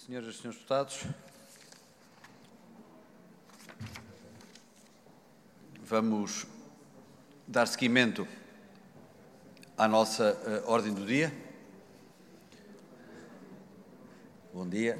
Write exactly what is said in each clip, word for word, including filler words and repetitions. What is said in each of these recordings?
Senhoras e senhores deputados, vamos dar seguimento à nossa uh, ordem do dia. Bom dia.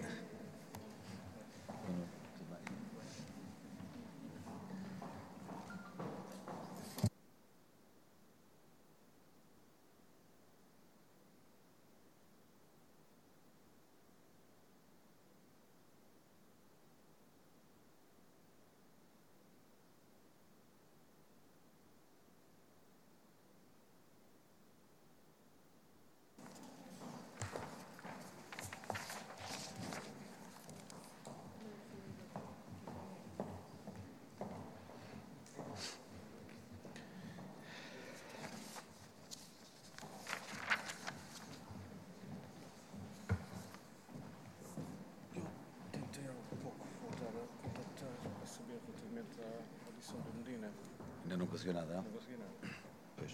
Ainda não conseguiu nada, não? Não consegui nada. Pois.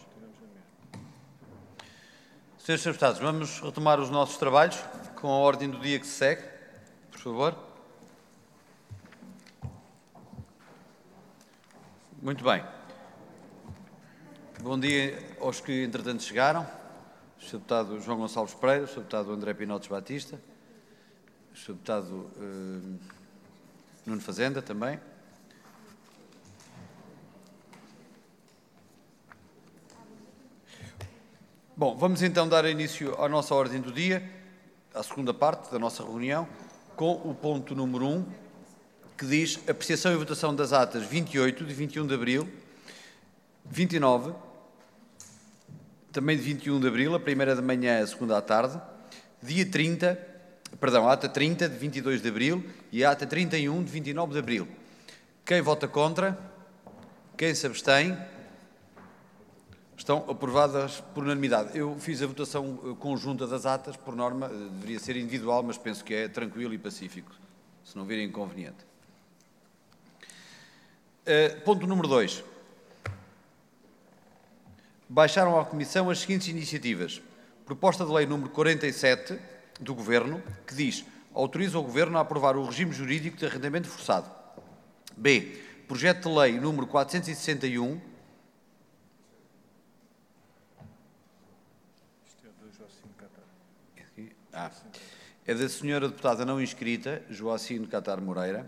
Senhores e senhores deputados, vamos retomar os nossos trabalhos com a ordem do dia que se segue, por favor. Muito bem. Bom dia aos que, entretanto, chegaram. O senhor Deputado João Gonçalves Pereira, o senhor Deputado André Pinotes Batista, o senhor Deputado uh, Nuno Fazenda também. Bom, vamos então dar início à nossa ordem do dia, à segunda parte da nossa reunião, com o ponto número um, que diz apreciação e votação das atas vinte e oito de vinte e um de abril, vinte e nove, também de vinte e um de abril, a primeira da manhã, a segunda à tarde, dia trinta, perdão, a ata trinta de vinte e dois de abril e a ata trinta e um de vinte e nove de abril. Quem vota contra? Quem se abstém? Estão aprovadas por unanimidade. Eu fiz a votação conjunta das atas, por norma, deveria ser individual, mas penso que é tranquilo e pacífico, se não virem inconveniente. Uh, ponto número dois. Baixaram à Comissão as seguintes iniciativas. Proposta de lei número quarenta e sete do Governo, que diz: autoriza o Governo a aprovar o regime jurídico de arrendamento forçado. B. Projeto de lei número quatrocentos e sessenta e um, Ah, é da senhora deputada não inscrita, Joacine Catar Moreira,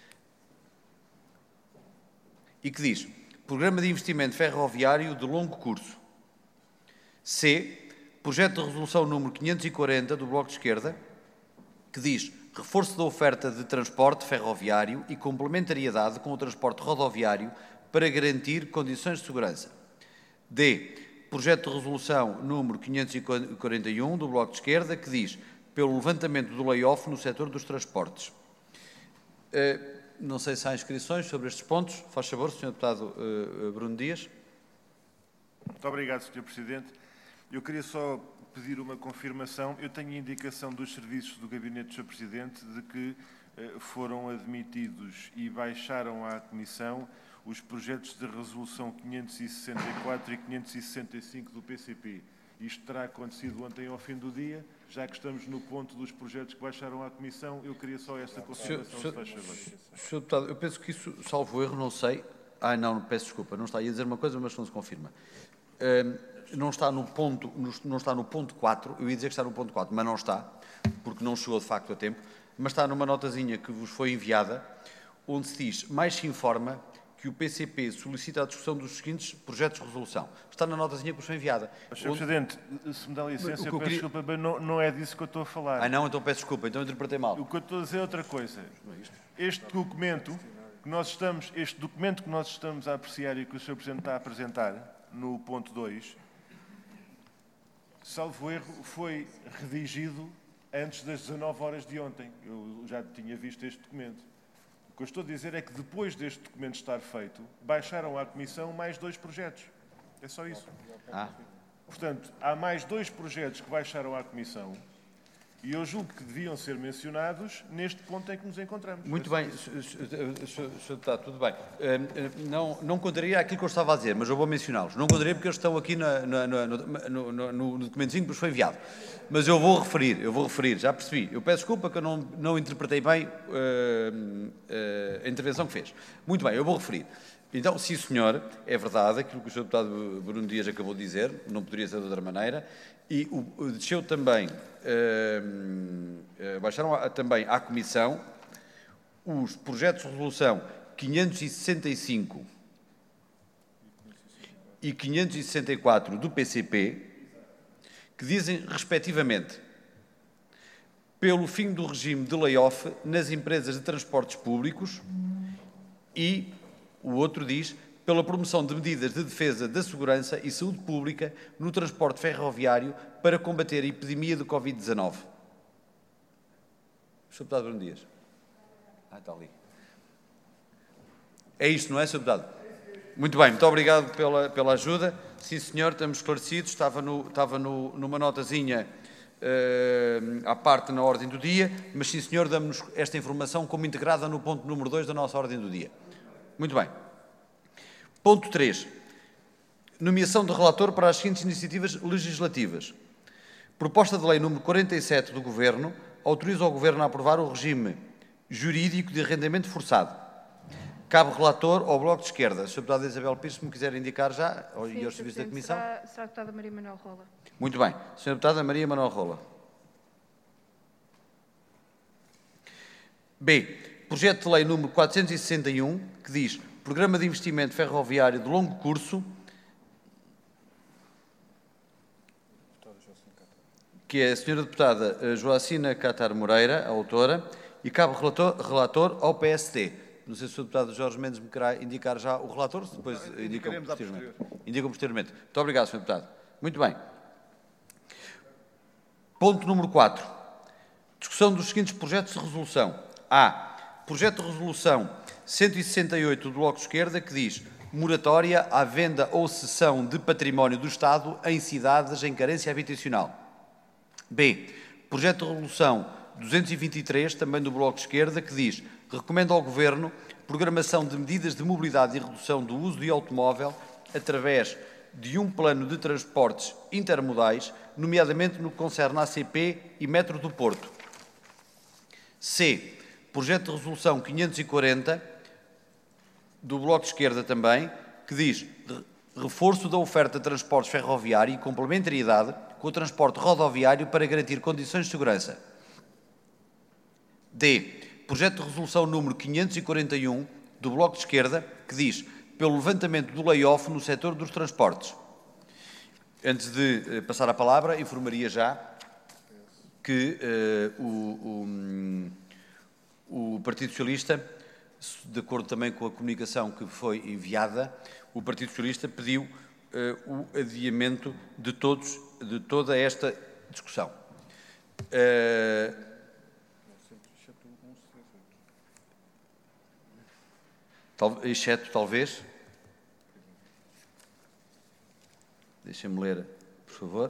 e que diz: Programa de Investimento Ferroviário de Longo Curso. C. Projeto de Resolução número quinhentos e quarenta do Bloco de Esquerda, que diz: reforço da oferta de transporte ferroviário e complementariedade com o transporte rodoviário para garantir condições de segurança. D. Projeto de Resolução número quinhentos e quarenta e um do Bloco de Esquerda, que diz: pelo levantamento do lay-off no setor dos transportes. Uh, não sei se há inscrições sobre estes pontos. Faz favor, senhor Deputado uh, Bruno Dias. Muito obrigado, senhor Presidente. Eu queria só pedir uma confirmação. Eu tenho indicação dos serviços do Gabinete do senhor Presidente de que uh, foram admitidos e baixaram à Comissão os projetos de resolução quinhentos e sessenta e quatro e quinhentos e sessenta e cinco do P C P. Isto terá acontecido ontem ao fim do dia, já que estamos no ponto dos projetos que baixaram à Comissão. Eu queria só esta confirmação, se faz favor. senhor Deputado, eu penso que isso, salvo erro, não sei. Ah, não, peço desculpa, não está. Ia dizer uma coisa, mas não se confirma. Uh, não está no ponto, não está no ponto quatro, eu ia dizer que está no ponto quatro, mas não está, porque não chegou de facto a tempo, mas está numa notazinha que vos foi enviada, onde se diz: mais se informa que o P C P solicita a discussão dos seguintes projetos de resolução. Está na notazinha que vos foi enviada. senhor onde... Presidente, se me dá licença, eu peço queria... desculpa, mas não, não é disso que eu estou a falar. Ah, não? Então peço desculpa, então interpretei mal. O que eu estou a dizer é outra coisa. Este documento que nós estamos, este documento que nós estamos a apreciar e que o senhor Presidente está a apresentar, no ponto dois, salvo erro, foi redigido antes das dezanove horas de ontem. Eu já tinha visto este documento. O que eu estou a dizer é que depois deste documento estar feito, baixaram à Comissão mais dois projetos. É só isso. Ah. Portanto, há mais dois projetos que baixaram à Comissão E eu julgo que deviam ser mencionados neste ponto em que nos encontramos. Muito bem, senhor Deputado, tudo bem. Não, não contraria aquilo que eu estava a dizer, mas eu vou mencioná-los. Não contraria porque eles estão aqui na, na, no, no, no, no documentozinho que nos foi enviado. Mas eu vou referir, eu vou referir, já percebi. Eu peço desculpa que eu não, não interpretei bem uh, uh, a intervenção que fez. Muito bem, eu vou referir. Então, sim senhor, é verdade aquilo que o senhor Deputado Bruno Dias acabou de dizer, não poderia ser de outra maneira, e o, o desceu também, uh, uh, baixaram a, também à Comissão os projetos de resolução quinhentos e sessenta e cinco e quinhentos e sessenta e quatro do P C P, que dizem, respectivamente, pelo fim do regime de layoff nas empresas de transportes públicos e o outro diz, pela promoção de medidas de defesa da segurança e saúde pública no transporte ferroviário para combater a epidemia de Covid dezanove. senhor Deputado Bruno Dias. Ah, está ali. É isto, não é, senhor Deputado? Muito bem, muito obrigado pela, pela ajuda. Sim, senhor, estamos esclarecidos. Estava, no, estava no, numa notazinha uh, à parte na ordem do dia, mas sim, senhor, damos-nos esta informação como integrada no ponto número dois da nossa ordem do dia. Muito bem. Ponto três. Nomeação de relator para as seguintes iniciativas legislativas. Proposta de lei número quarenta e sete do Governo autoriza o Governo a aprovar o regime jurídico de arrendamento forçado. Cabe relator ao Bloco de Esquerda. senhor Deputado Isabel Pires, se me quiser indicar já, Sim, e aos serviços da Comissão. Será, será a Deputada Maria Manuel Rola. Muito bem. senhora Deputada Maria Manuel Rola. B. Projeto de lei número quatrocentos e sessenta e um, que diz Programa de Investimento Ferroviário de Longo Curso, que é a senhora Deputada Joacina Catar Moreira, a autora, e cabe relator, relator ao P S D. Não sei se o senhor Deputado Jorge Mendes me querá indicar já o relator, depois indicam posteriormente. Indicam posteriormente. Muito obrigado, senhor Deputado. Muito bem. Ponto número quatro. Discussão dos seguintes projetos de resolução. A. Projeto de resolução cento e sessenta e oito do Bloco de Esquerda, que diz moratória à venda ou cessão de património do Estado em cidades em carência habitacional. B. Projeto de resolução duzentos e vinte e três, também do Bloco de Esquerda, que diz recomenda ao Governo programação de medidas de mobilidade e redução do uso de automóvel através de um plano de transportes intermodais, nomeadamente no que concerne à A C P e Metro do Porto. C. Projeto de resolução quinhentos e quarenta, do Bloco de Esquerda também, que diz reforço da oferta de transportes ferroviário e complementariedade com o transporte rodoviário para garantir condições de segurança. D. Projeto de resolução número quinhentos e quarenta e um, do Bloco de Esquerda, que diz pelo levantamento do layoff no setor dos transportes. Antes de passar a palavra, informaria já que uh, o, o, o Partido Socialista, de acordo também com a comunicação que foi enviada, o Partido Socialista pediu uh, o adiamento de, todos, de toda esta discussão. Uh, tal, exceto, talvez... Deixem-me ler, por favor.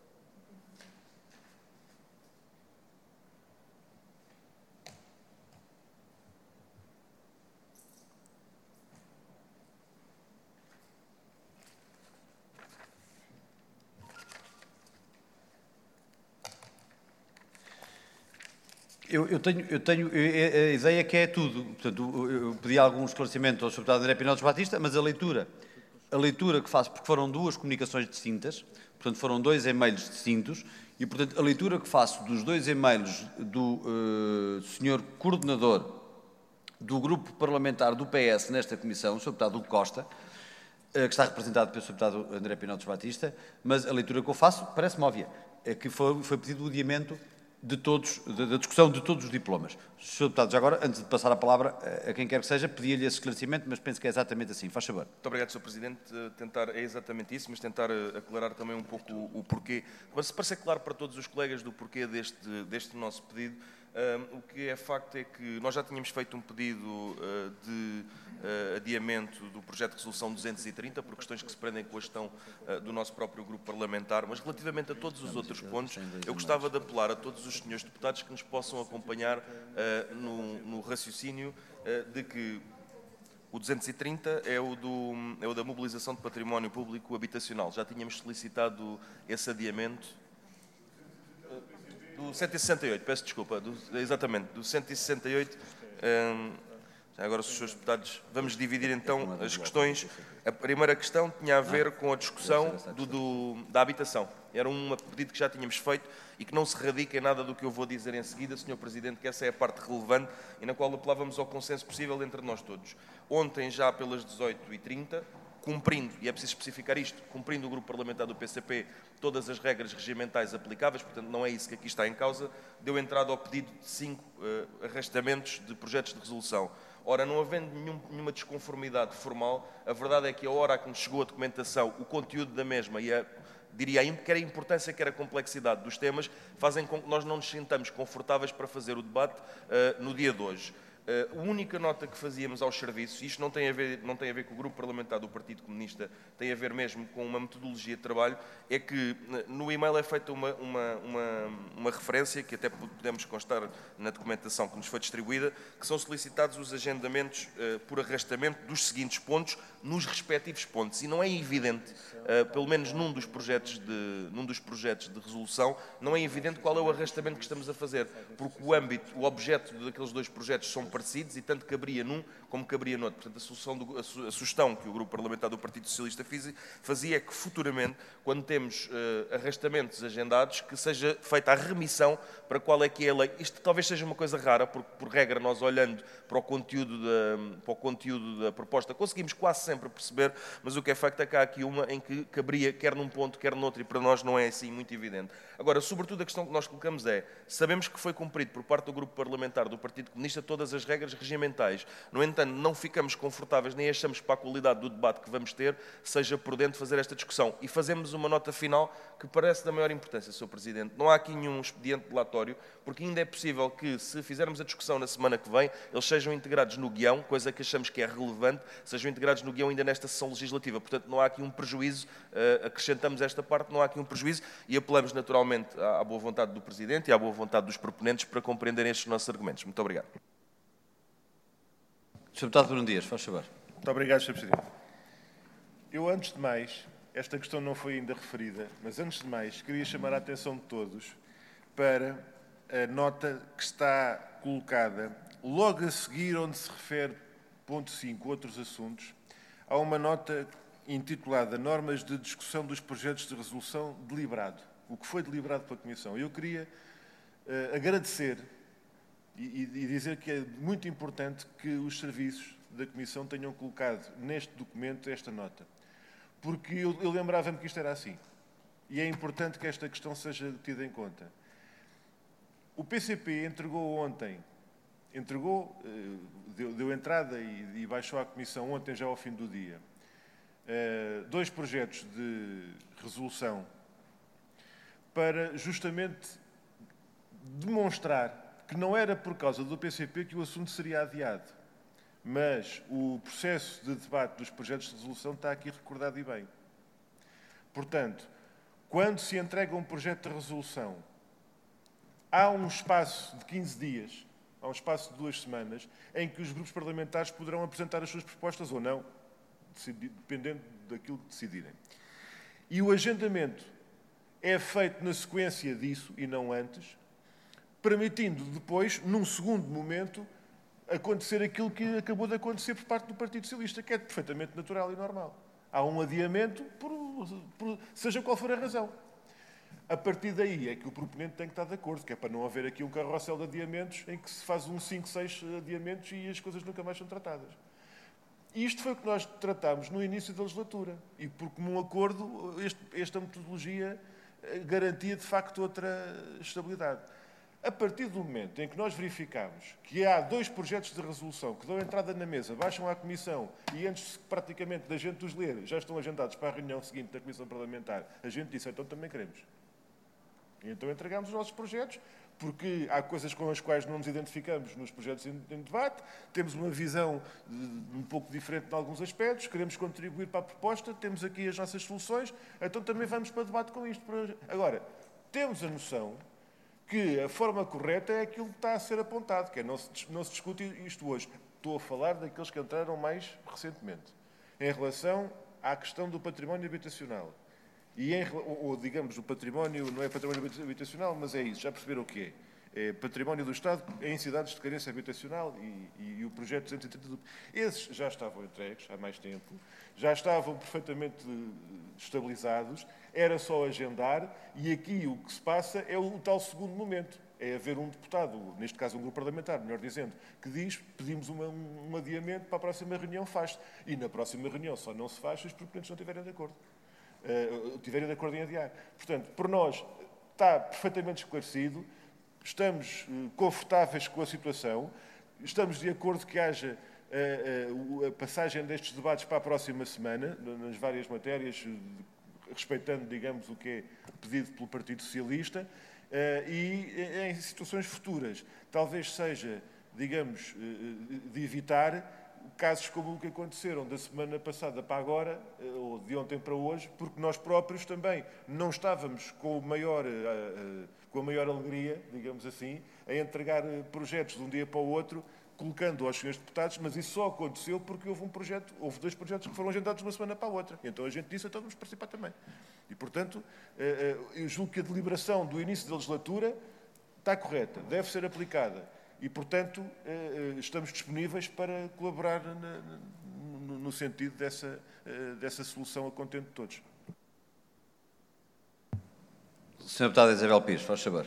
Eu, eu tenho, eu tenho eu, a ideia que é tudo. Portanto, eu pedi algum esclarecimento ao senhor Deputado André Pinotes Batista, mas a leitura, a leitura que faço, porque foram duas comunicações distintas, portanto, foram dois e-mails distintos, e, portanto, a leitura que faço dos dois e-mails do uh, senhor coordenador do grupo parlamentar do P S nesta comissão, o senhor Deputado Hugo Costa, uh, que está representado pelo senhor Deputado André Pinotes Batista, mas a leitura que eu faço parece-me óbvia, é que foi, foi pedido o adiamento de todos, da discussão de todos os diplomas. senhor Deputado, já agora, antes de passar a palavra a quem quer que seja, pedia-lhe esse esclarecimento, mas penso que é exatamente assim. Faz favor. Muito obrigado, senhor Presidente. Tentar, é exatamente isso, mas tentar aclarar também um pouco o, o porquê. Para, para ser claro para todos os colegas do porquê deste, deste nosso pedido, Uh, o que é facto é que nós já tínhamos feito um pedido uh, de uh, adiamento do projeto de resolução duzentos e trinta, por questões que se prendem com a gestão uh, do nosso próprio grupo parlamentar, mas relativamente a todos os outros pontos, eu gostava de apelar a todos os senhores deputados que nos possam acompanhar uh, no, no raciocínio uh, de que o duzentos e trinta é o, do, é o da mobilização de património público habitacional. Já tínhamos solicitado esse adiamento. Do cento e sessenta e oito, peço desculpa, do, exatamente, do cento e sessenta e oito. Hum, agora, os senhores deputados, vamos dividir então as questões. A primeira questão tinha a ver com a discussão do, do, da habitação. Era um pedido que já tínhamos feito e que não se radica em nada do que eu vou dizer em seguida, senhor Presidente, que essa é a parte relevante e na qual apelávamos ao consenso possível entre nós todos. Ontem, já pelas dezoito e trinta, cumprindo, e é preciso especificar isto, cumprindo o grupo parlamentar do P C P todas as regras regimentais aplicáveis, portanto não é isso que aqui está em causa, deu entrada ao pedido de cinco uh, arrastamentos de projetos de resolução. Ora, não havendo nenhum, nenhuma desconformidade formal, a verdade é que a hora a que nos chegou a documentação, o conteúdo da mesma e a, diria, quer a importância, quer a complexidade dos temas, fazem com que nós não nos sintamos confortáveis para fazer o debate uh, no dia de hoje. Uh, a única nota que fazíamos aos serviços, e isto não tem, a ver, não tem a ver com o grupo parlamentar do Partido Comunista, tem a ver mesmo com uma metodologia de trabalho, é que no e-mail é feita uma, uma, uma, uma referência, que até podemos constar na documentação que nos foi distribuída, que são solicitados os agendamentos uh, por arrastamento dos seguintes pontos, nos respectivos pontos. E não é evidente, uh, pelo menos num dos, projetos de, num dos projetos de resolução, não é evidente qual é o arrastamento que estamos a fazer, porque o âmbito, o objeto daqueles dois projetos são parecidos e tanto caberia num como caberia no outro. Portanto, a, solução do, a, su, a sugestão que o grupo parlamentar do Partido Socialista fiz, fazia é que futuramente, quando temos uh, arrastamentos agendados, que seja feita a remissão para qual é que é a lei. Isto talvez seja uma coisa rara, porque por regra nós olhando para o conteúdo da, para o conteúdo da proposta conseguimos quase sempre perceber, mas o que é facto é que há aqui uma em que caberia quer num ponto, quer noutro, e para nós não é assim muito evidente. Agora, sobretudo a questão que nós colocamos é, sabemos que foi cumprido por parte do grupo parlamentar do Partido Comunista todas as regras regimentais. No entanto, não ficamos confortáveis, nem achamos que para a qualidade do debate que vamos ter, seja prudente fazer esta discussão. E fazemos uma nota final que parece da maior importância, senhor Presidente. Não há aqui nenhum expediente delatório, porque ainda é possível que, se fizermos a discussão na semana que vem, eles sejam integrados no guião, coisa que achamos que é relevante, sejam integrados no guião ainda nesta sessão legislativa. Portanto, não há aqui um prejuízo, acrescentamos esta parte, não há aqui um prejuízo e apelamos naturalmente à boa vontade do Presidente e à boa vontade dos proponentes para compreenderem estes nossos argumentos. Muito obrigado. senhor Deputado Bruno Dias, faz favor. Muito obrigado, senhor Presidente. Eu, antes de mais, esta questão não foi ainda referida, mas antes de mais, queria chamar a atenção de todos para a nota que está colocada logo a seguir, onde se refere, ponto cinco, outros assuntos, há uma nota intitulada Normas de discussão dos projetos de resolução deliberado. O que foi deliberado pela Comissão. Eu queria uh, agradecer e, e dizer que é muito importante que os serviços da Comissão tenham colocado neste documento esta nota. Porque eu, eu lembrava-me que isto era assim. E é importante que esta questão seja tida em conta. O P C P entregou ontem, entregou, uh, deu, deu entrada e, e baixou à Comissão ontem já ao fim do dia, uh, dois projetos de resolução para justamente demonstrar que não era por causa do P C P que o assunto seria adiado, mas o processo de debate dos projetos de resolução está aqui recordado e bem. Portanto, quando se entrega um projeto de resolução, há um espaço de quinze dias, há um espaço de duas semanas, em que os grupos parlamentares poderão apresentar as suas propostas ou não, dependendo daquilo que decidirem. E o agendamento é feito na sequência disso e não antes, permitindo depois, num segundo momento, acontecer aquilo que acabou de acontecer por parte do Partido Socialista, que é perfeitamente natural e normal. Há um adiamento, por, por, seja qual for a razão. A partir daí é que o proponente tem que estar de acordo, que é para não haver aqui um carrossel de adiamentos em que se faz uns cinco, seis adiamentos e as coisas nunca mais são tratadas. E isto foi o que nós tratámos no início da legislatura. E por comum acordo, este, esta metodologia garantia de facto outra estabilidade. A partir do momento em que nós verificamos que há dois projetos de resolução que dão entrada na mesa, baixam à Comissão e antes praticamente da gente os ler, já estão agendados para a reunião seguinte da Comissão Parlamentar, a gente disse, então também queremos. E então entregamos os nossos projetos, porque há coisas com as quais não nos identificamos nos projetos em, em debate, temos uma visão de, um pouco diferente em alguns aspectos, queremos contribuir para a proposta, temos aqui as nossas soluções, então também vamos para debate com isto. Agora, temos a noção que a forma correta é aquilo que está a ser apontado, que é não se, não se discute isto hoje. Estou a falar daqueles que entraram mais recentemente, em relação à questão do património habitacional. E em, ou, ou, digamos, o património, não é património habitacional, mas é isso, já perceberam o que é? É património do Estado em cidades de carência habitacional e, e, e o projeto duzentos e trinta. Esses já estavam entregues há mais tempo, já estavam perfeitamente estabilizados, era só agendar, e aqui o que se passa é o tal segundo momento. É haver um deputado, neste caso um grupo parlamentar, melhor dizendo, que diz, pedimos uma, um adiamento para a próxima reunião, faz-se. E na próxima reunião só não se faz se os proponentes não estiverem de acordo. Uh, tiverem de acordo em adiar. Portanto, por nós está perfeitamente esclarecido, estamos uh, confortáveis com a situação, estamos de acordo que haja uh, uh, a passagem destes debates para a próxima semana, nas várias matérias, uh, respeitando, digamos, o que é pedido pelo Partido Socialista, uh, e em situações futuras, talvez seja, digamos, uh, de evitar casos como o que aconteceram da semana passada para agora, ou de ontem para hoje, porque nós próprios também não estávamos com, o maior, com a maior alegria, digamos assim, a entregar projetos de um dia para o outro, colocando aos senhores deputados, mas isso só aconteceu porque houve um projeto, houve dois projetos que foram agendados de uma semana para a outra. Então a gente disse, então vamos participar também. E, portanto, eu julgo que a deliberação do início da legislatura está correta, deve ser aplicada. E, portanto, estamos disponíveis para colaborar no sentido dessa, dessa solução a contento de todos. senhora Deputada Isabel Pires, faz favor.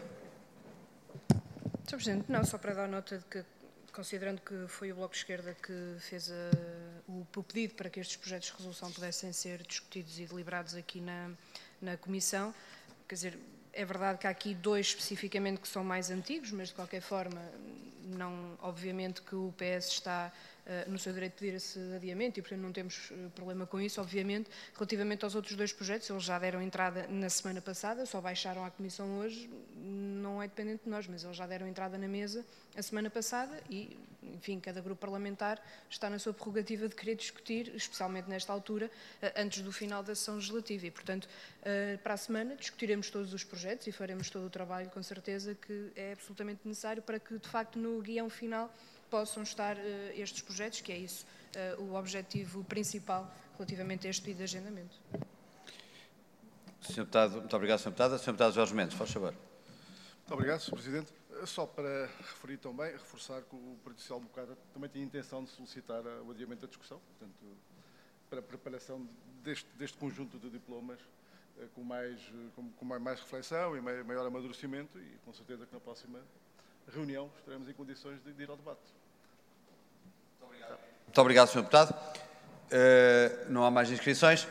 senhor Presidente, não, só para dar nota de que, considerando que foi o Bloco de Esquerda que fez a, o, o pedido para que estes projetos de resolução pudessem ser discutidos e deliberados aqui na, na Comissão, quer dizer, é verdade que há aqui dois especificamente que são mais antigos, mas de qualquer forma, não, obviamente que o P S está uh, no seu direito de pedir esse adiamento e, portanto, não temos uh, problema com isso, obviamente. Relativamente aos outros dois projetos, eles já deram entrada na semana passada, só baixaram à Comissão hoje, não é dependente de nós, mas eles já deram entrada na mesa a semana passada e, enfim, cada grupo parlamentar está na sua prerrogativa de querer discutir, especialmente nesta altura, uh, antes do final da sessão legislativa e, portanto, uh, para a semana discutiremos todos os projetos e faremos todo o trabalho, com certeza, que é absolutamente necessário para que, de facto, no guião final possam estar uh, estes projetos, que é isso uh, o objetivo principal relativamente a este pedido de agendamento. senhor Deputado, muito obrigado, senhora Deputada. senhor Deputado Jorge Mendes, faz favor. Muito obrigado, senhor Presidente. Só para referir também, reforçar que o Partido Social Democrata também tinha a intenção de solicitar o adiamento da discussão, portanto, para a preparação deste, deste conjunto de diplomas com mais, com, com mais reflexão e maior amadurecimento e com certeza que na próxima reunião estaremos em condições de, de ir ao debate. Muito obrigado, Muito obrigado senhor Deputado. Uh, não há mais inscrições.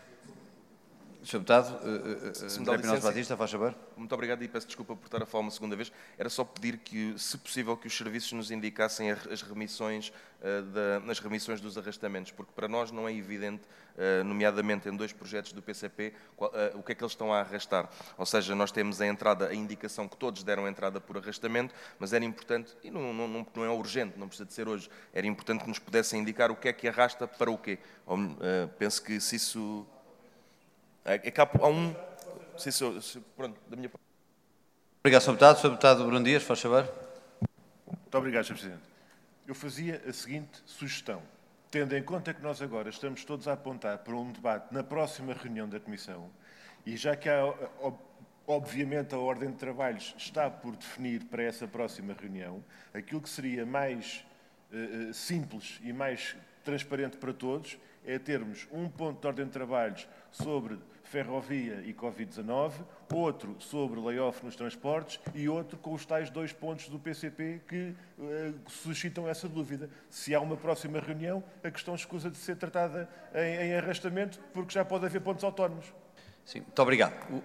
senhor Deputado, uh, uh, se me dá André Pinoso licença, Batista, faz favor. Muito obrigado e peço desculpa por estar a falar uma segunda vez. Era só pedir que, se possível, que os serviços nos indicassem as remissões, uh, da, nas remissões dos arrastamentos, porque para nós não é evidente, uh, nomeadamente em dois projetos do P C P, qual, uh, o que é que eles estão a arrastar. Ou seja, nós temos a entrada, a indicação que todos deram entrada por arrastamento, mas era importante, e não, não, não é urgente, não precisa de ser hoje, era importante que nos pudessem indicar o que é que arrasta para o quê. Ou, uh, penso que se isso... É que há um... Se isso, se, pronto, da minha parte. Obrigado, senhor Deputado. senhor Deputado Bruno Dias, faz favor. Muito obrigado, senhor Presidente. Eu fazia a seguinte sugestão. Tendo em conta que nós agora estamos todos a apontar para um debate na próxima reunião da Comissão, e já que há, obviamente, a ordem de trabalhos está por definir para essa próxima reunião, aquilo que seria mais uh, simples e mais transparente para todos é termos um ponto de ordem de trabalhos sobre ferrovia e Covid dezanove, outro sobre layoff nos transportes e outro com os tais dois pontos do P C P que uh, suscitam essa dúvida. Se há uma próxima reunião, a questão escusa de ser tratada em, em arrastamento, porque já pode haver pontos autónomos. Sim, muito obrigado. O...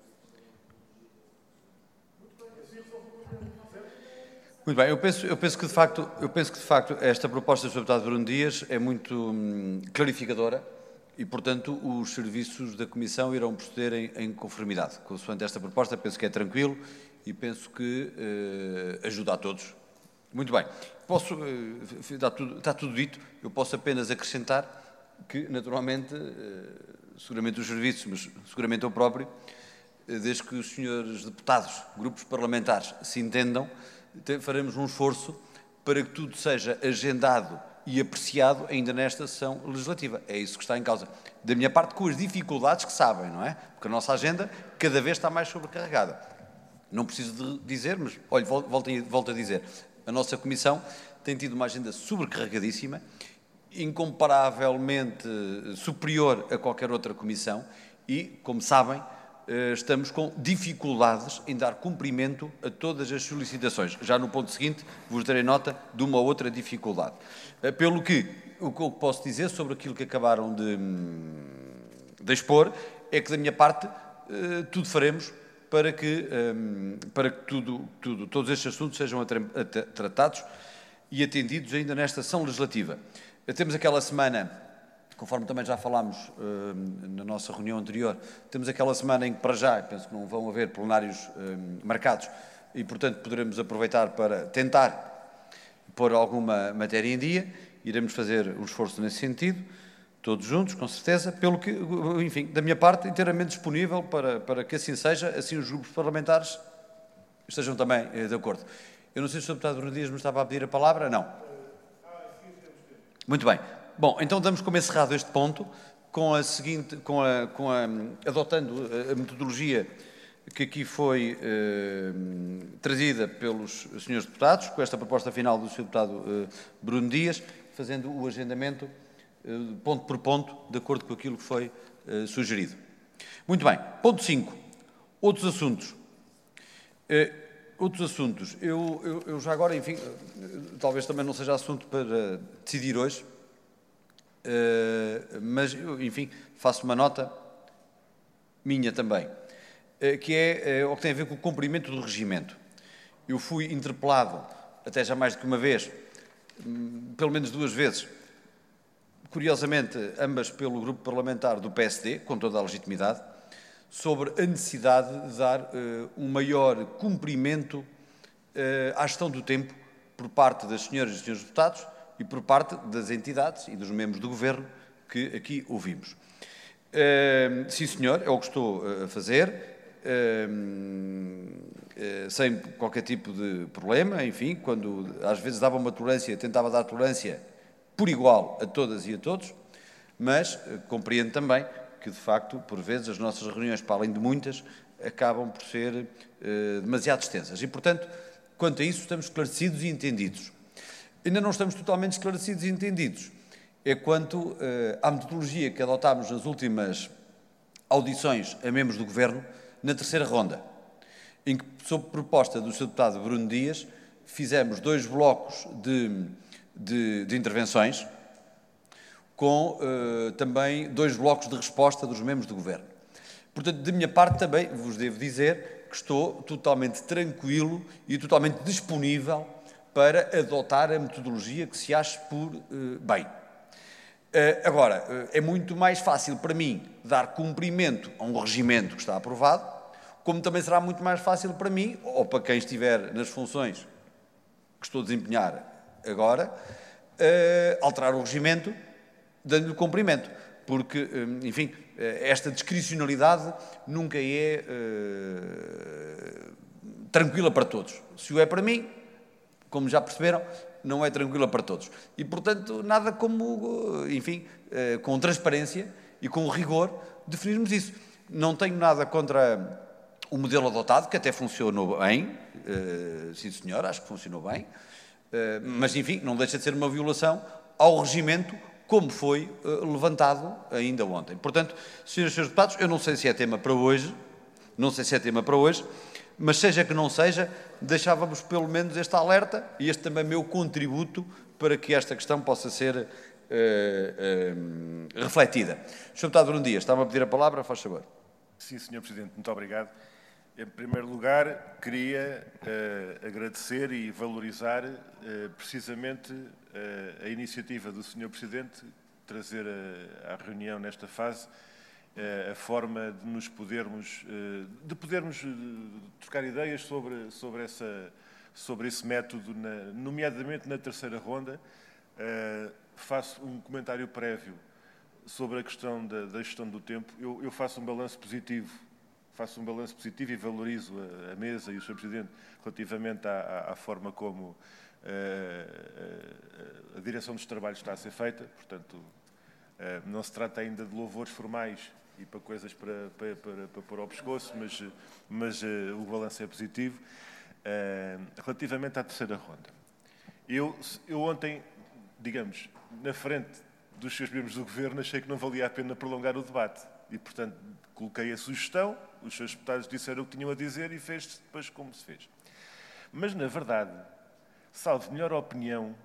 Muito bem, eu penso, eu penso que de facto, eu penso que de facto esta proposta do senhor Deputado Bruno Dias é muito hum, clarificadora e, portanto, os serviços da Comissão irão proceder em, em conformidade. Consoante esta proposta, penso que é tranquilo e penso que uh, ajuda a todos. Muito bem. Posso, uh, está, tudo, está tudo dito, eu posso apenas acrescentar que, naturalmente, uh, seguramente os serviços, mas seguramente eu próprio, uh, desde que os senhores deputados, grupos parlamentares, se entendam, faremos um esforço para que tudo seja agendado e apreciado ainda nesta sessão legislativa. É isso que está em causa. Da minha parte, com as dificuldades que sabem, não é? Porque a nossa agenda cada vez está mais sobrecarregada. Não preciso de dizer, mas, olha, volto, volto a dizer, a nossa Comissão tem tido uma agenda sobrecarregadíssima, incomparavelmente superior a qualquer outra Comissão e, como sabem, estamos com dificuldades em dar cumprimento a todas as solicitações. Já no ponto seguinte vos darei nota de uma outra dificuldade. Pelo que, o que eu posso dizer sobre aquilo que acabaram de, de expor é que, da minha parte, tudo faremos para que, para que tudo, tudo, todos estes assuntos sejam tratados e atendidos ainda nesta sessão legislativa. Temos aquela semana, conforme também já falámos uh, na nossa reunião anterior, temos aquela semana em que, para já, penso que não vão haver plenários uh, marcados e, portanto, poderemos aproveitar para tentar pôr alguma matéria em dia. Iremos fazer um esforço nesse sentido, todos juntos, com certeza, pelo que, enfim, da minha parte, inteiramente disponível para, para que assim seja, assim os grupos parlamentares estejam também uh, de acordo. Eu não sei se o deputado Bruno Dias me estava a pedir a palavra. Não. Muito bem. Bom, então damos como encerrado este ponto, com a seguinte, com a, com a, adotando a metodologia que aqui foi eh, trazida pelos senhores deputados, com esta proposta final do senhor deputado eh, Bruno Dias, fazendo o agendamento eh, ponto por ponto, de acordo com aquilo que foi eh, sugerido. Muito bem. Ponto cinco. Outros assuntos. Eh, outros assuntos. Eu, eu, eu já agora, enfim, talvez também não seja assunto para decidir hoje, Uh, mas, enfim, faço uma nota minha também, uh, que é uh, o que tem a ver com o cumprimento do regimento. Eu fui interpelado, até já mais do que uma vez, um, pelo menos duas vezes, curiosamente, ambas pelo grupo parlamentar do P S D, com toda a legitimidade, sobre a necessidade de dar uh, um maior cumprimento uh, à gestão do tempo por parte das senhoras e senhores deputados e por parte das entidades e dos membros do Governo que aqui ouvimos. Uh, sim, senhor, é o que estou a fazer, uh, uh, sem qualquer tipo de problema, enfim, quando às vezes dava uma tolerância, tentava dar tolerância por igual a todas e a todos, mas uh, compreendo também que, de facto, por vezes as nossas reuniões, para além de muitas, acabam por ser uh, demasiado extensas. E, portanto, quanto a isso, estamos esclarecidos e entendidos. Ainda não estamos totalmente esclarecidos e entendidos. É quanto uh, à metodologia que adotámos nas últimas audições a membros do Governo, na terceira ronda, em que, sob proposta do senhor deputado Bruno Dias, fizemos dois blocos de, de, de intervenções, com uh, também dois blocos de resposta dos membros do Governo. Portanto, da minha parte também vos devo dizer que estou totalmente tranquilo e totalmente disponível para adotar a metodologia que se ache por uh, bem. Uh, agora, uh, é muito mais fácil para mim dar cumprimento a um regimento que está aprovado, como também será muito mais fácil para mim, ou para quem estiver nas funções que estou a desempenhar agora, uh, alterar o regimento, dando-lhe cumprimento. Porque, uh, enfim, uh, esta discricionalidade nunca é uh, tranquila para todos. Se o é para mim, como já perceberam, não é tranquila para todos. E, portanto, nada como, enfim, com transparência e com rigor, definirmos isso. Não tenho nada contra o modelo adotado, que até funcionou bem, sim senhor, acho que funcionou bem, mas, enfim, não deixa de ser uma violação ao regimento, como foi levantado ainda ontem. Portanto, senhoras e senhores deputados, eu não sei se é tema para hoje, não sei se é tema para hoje, mas seja que não seja, deixávamos pelo menos este alerta e este também meu contributo para que esta questão possa ser uh, uh, refletida. senhor Deputado Bruno Dias, está-me a pedir a palavra, faz favor. Sim, senhor Presidente, muito obrigado. Em primeiro lugar, queria uh, agradecer e valorizar uh, precisamente uh, a iniciativa do senhor Presidente trazer à reunião nesta fase a forma de nos podermos, de podermos trocar ideias sobre, sobre, essa, sobre esse método, na, nomeadamente na terceira ronda. Faço um comentário prévio sobre a questão da, da gestão do tempo. Eu, eu faço um balanço positivo, faço um balanço positivo e valorizo a, a mesa e o senhor Presidente relativamente à, à, à forma como a, a, a direção dos trabalhos está a ser feita. Portanto, não se trata ainda de louvores formais e para coisas para, para, para, para pôr ao pescoço, mas, mas uh, o balanço é positivo. Uh, relativamente à terceira ronda, eu, eu ontem, digamos, na frente dos seus membros do Governo, achei que não valia a pena prolongar o debate e, portanto, coloquei a sugestão, os seus deputados disseram o que tinham a dizer e fez-se depois como se fez. Mas, na verdade, salvo melhor opinião,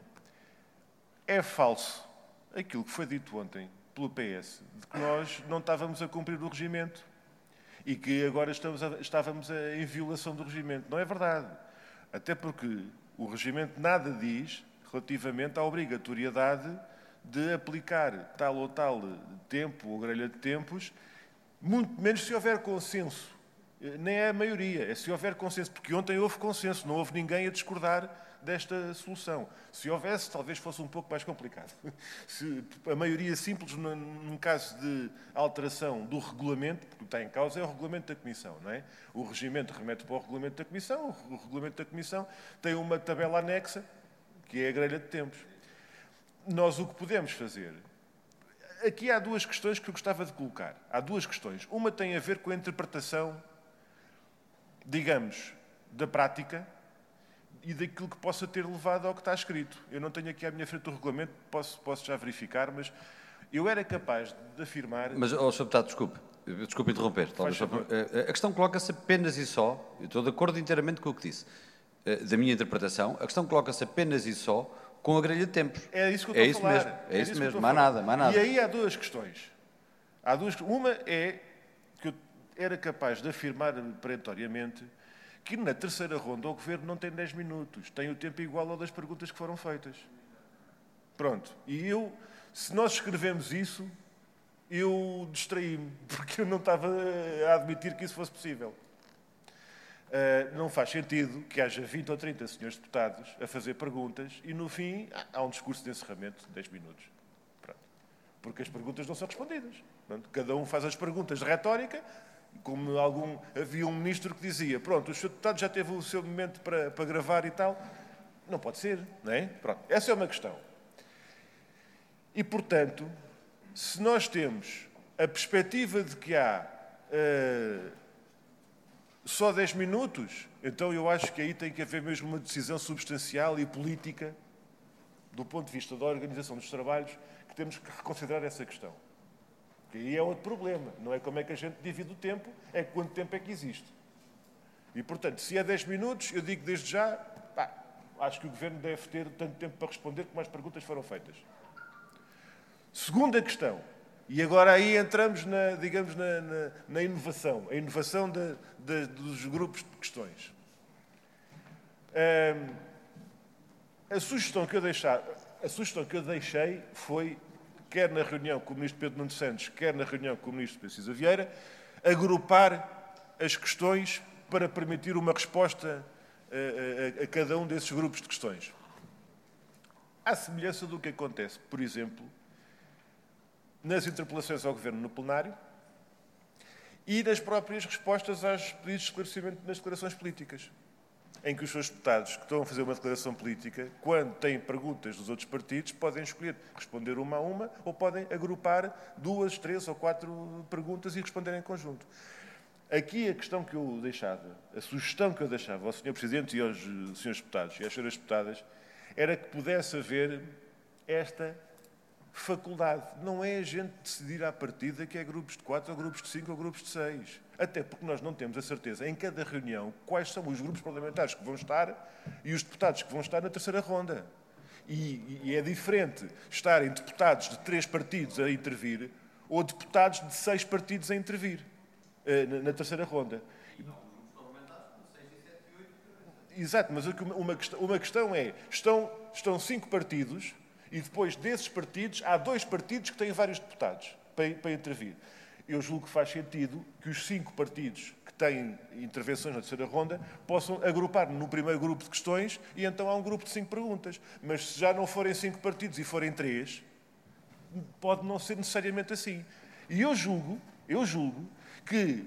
é falso aquilo que foi dito ontem pelo P S, de que nós não estávamos a cumprir o regimento e que agora estamos a, estávamos a, em violação do regimento. Não é verdade. Até porque o regimento nada diz relativamente à obrigatoriedade de aplicar tal ou tal tempo ou grelha de tempos, muito menos se houver consenso. Nem é a maioria, é se houver consenso, porque ontem houve consenso, não houve ninguém a discordar desta solução. Se houvesse, talvez fosse um pouco mais complicado. Se a maioria simples, num caso de alteração do regulamento, porque está em causa é o regulamento da Comissão, não é? O regimento remete para o regulamento da Comissão, o regulamento da Comissão tem uma tabela anexa, que é a grelha de tempos. Nós o que podemos fazer... Aqui há duas questões que eu gostava de colocar. Há duas questões. Uma tem a ver com a interpretação, digamos, da prática e daquilo que possa ter levado ao que está escrito. Eu não tenho aqui à minha frente o regulamento, posso, posso já verificar, mas eu era capaz de afirmar... Mas, oh, senhor Deputado, desculpe, desculpe interromper. Talvez só, a questão coloca-se apenas e só, eu estou de acordo inteiramente com o que disse, da minha interpretação, a questão coloca-se apenas e só com a grelha de tempos. É isso que eu estou é a isso falar. Mesmo, é, é isso mesmo, mais nada, mais nada. E aí há duas questões. Há duas, uma é que eu era capaz de afirmar perentoriamente que na terceira ronda o Governo não tem dez minutos, tem o tempo igual ao das perguntas que foram feitas. Pronto. E eu, se nós escrevemos isso, eu distraí-me, porque eu não estava a admitir que isso fosse possível. Uh, não faz sentido que haja vinte ou trinta senhores deputados a fazer perguntas e, no fim, há um discurso de encerramento de dez minutos. Pronto. Porque as perguntas não são respondidas. Pronto. Cada um faz as perguntas de retórica. Como algum, havia um ministro que dizia, pronto, o senhor deputado já teve o seu momento para, para gravar e tal. Não pode ser, não é? Pronto, essa é uma questão. E, portanto, se nós temos a perspectiva de que há uh, só dez minutos, então eu acho que aí tem que haver mesmo uma decisão substancial e política, do ponto de vista da organização dos trabalhos, que temos que reconsiderar essa questão. Porque aí é outro problema. Não é como é que a gente divide o tempo, é quanto tempo é que existe. E, portanto, se é dez minutos, eu digo desde já, pá, acho que o Governo deve ter tanto tempo para responder como as perguntas foram feitas. Segunda questão, e agora aí entramos, na, digamos, na, na, na inovação, a inovação de, de, dos grupos de questões. Um, a, sugestão que eu deixar, a sugestão que eu deixei foi, quer na reunião com o Ministro Pedro Nuno Santos, quer na reunião com o Ministro Pedro Cisa Vieira, agrupar as questões para permitir uma resposta a, a, a cada um desses grupos de questões. À semelhança do que acontece, por exemplo, nas interpelações ao Governo no plenário e nas próprias respostas aos pedidos de esclarecimento nas declarações políticas, em que os seus deputados que estão a fazer uma declaração política, quando têm perguntas dos outros partidos, podem escolher responder uma a uma ou podem agrupar duas, três ou quatro perguntas e responder em conjunto. Aqui a questão que eu deixava, a sugestão que eu deixava ao senhor Presidente e aos senhores deputados e às senhoras deputadas, era que pudesse haver esta faculdade. Não é a gente decidir à partida que é grupos de quatro, ou grupos de cinco, ou grupos de seis. Até porque nós não temos a certeza, em cada reunião, quais são os grupos parlamentares que vão estar e os deputados que vão estar na terceira ronda. E, e é diferente estarem deputados de três partidos a intervir ou deputados de seis partidos a intervir uh, na, na terceira ronda. Exato, mas uma questão, uma questão é, estão, estão cinco partidos E depois desses partidos, há dois partidos que têm vários deputados para, para intervir. Eu julgo que faz sentido que os cinco partidos que têm intervenções na terceira ronda possam agrupar no primeiro grupo de questões e então há um grupo de cinco perguntas. Mas se já não forem cinco partidos e forem três, pode não ser necessariamente assim. E eu julgo, eu julgo que,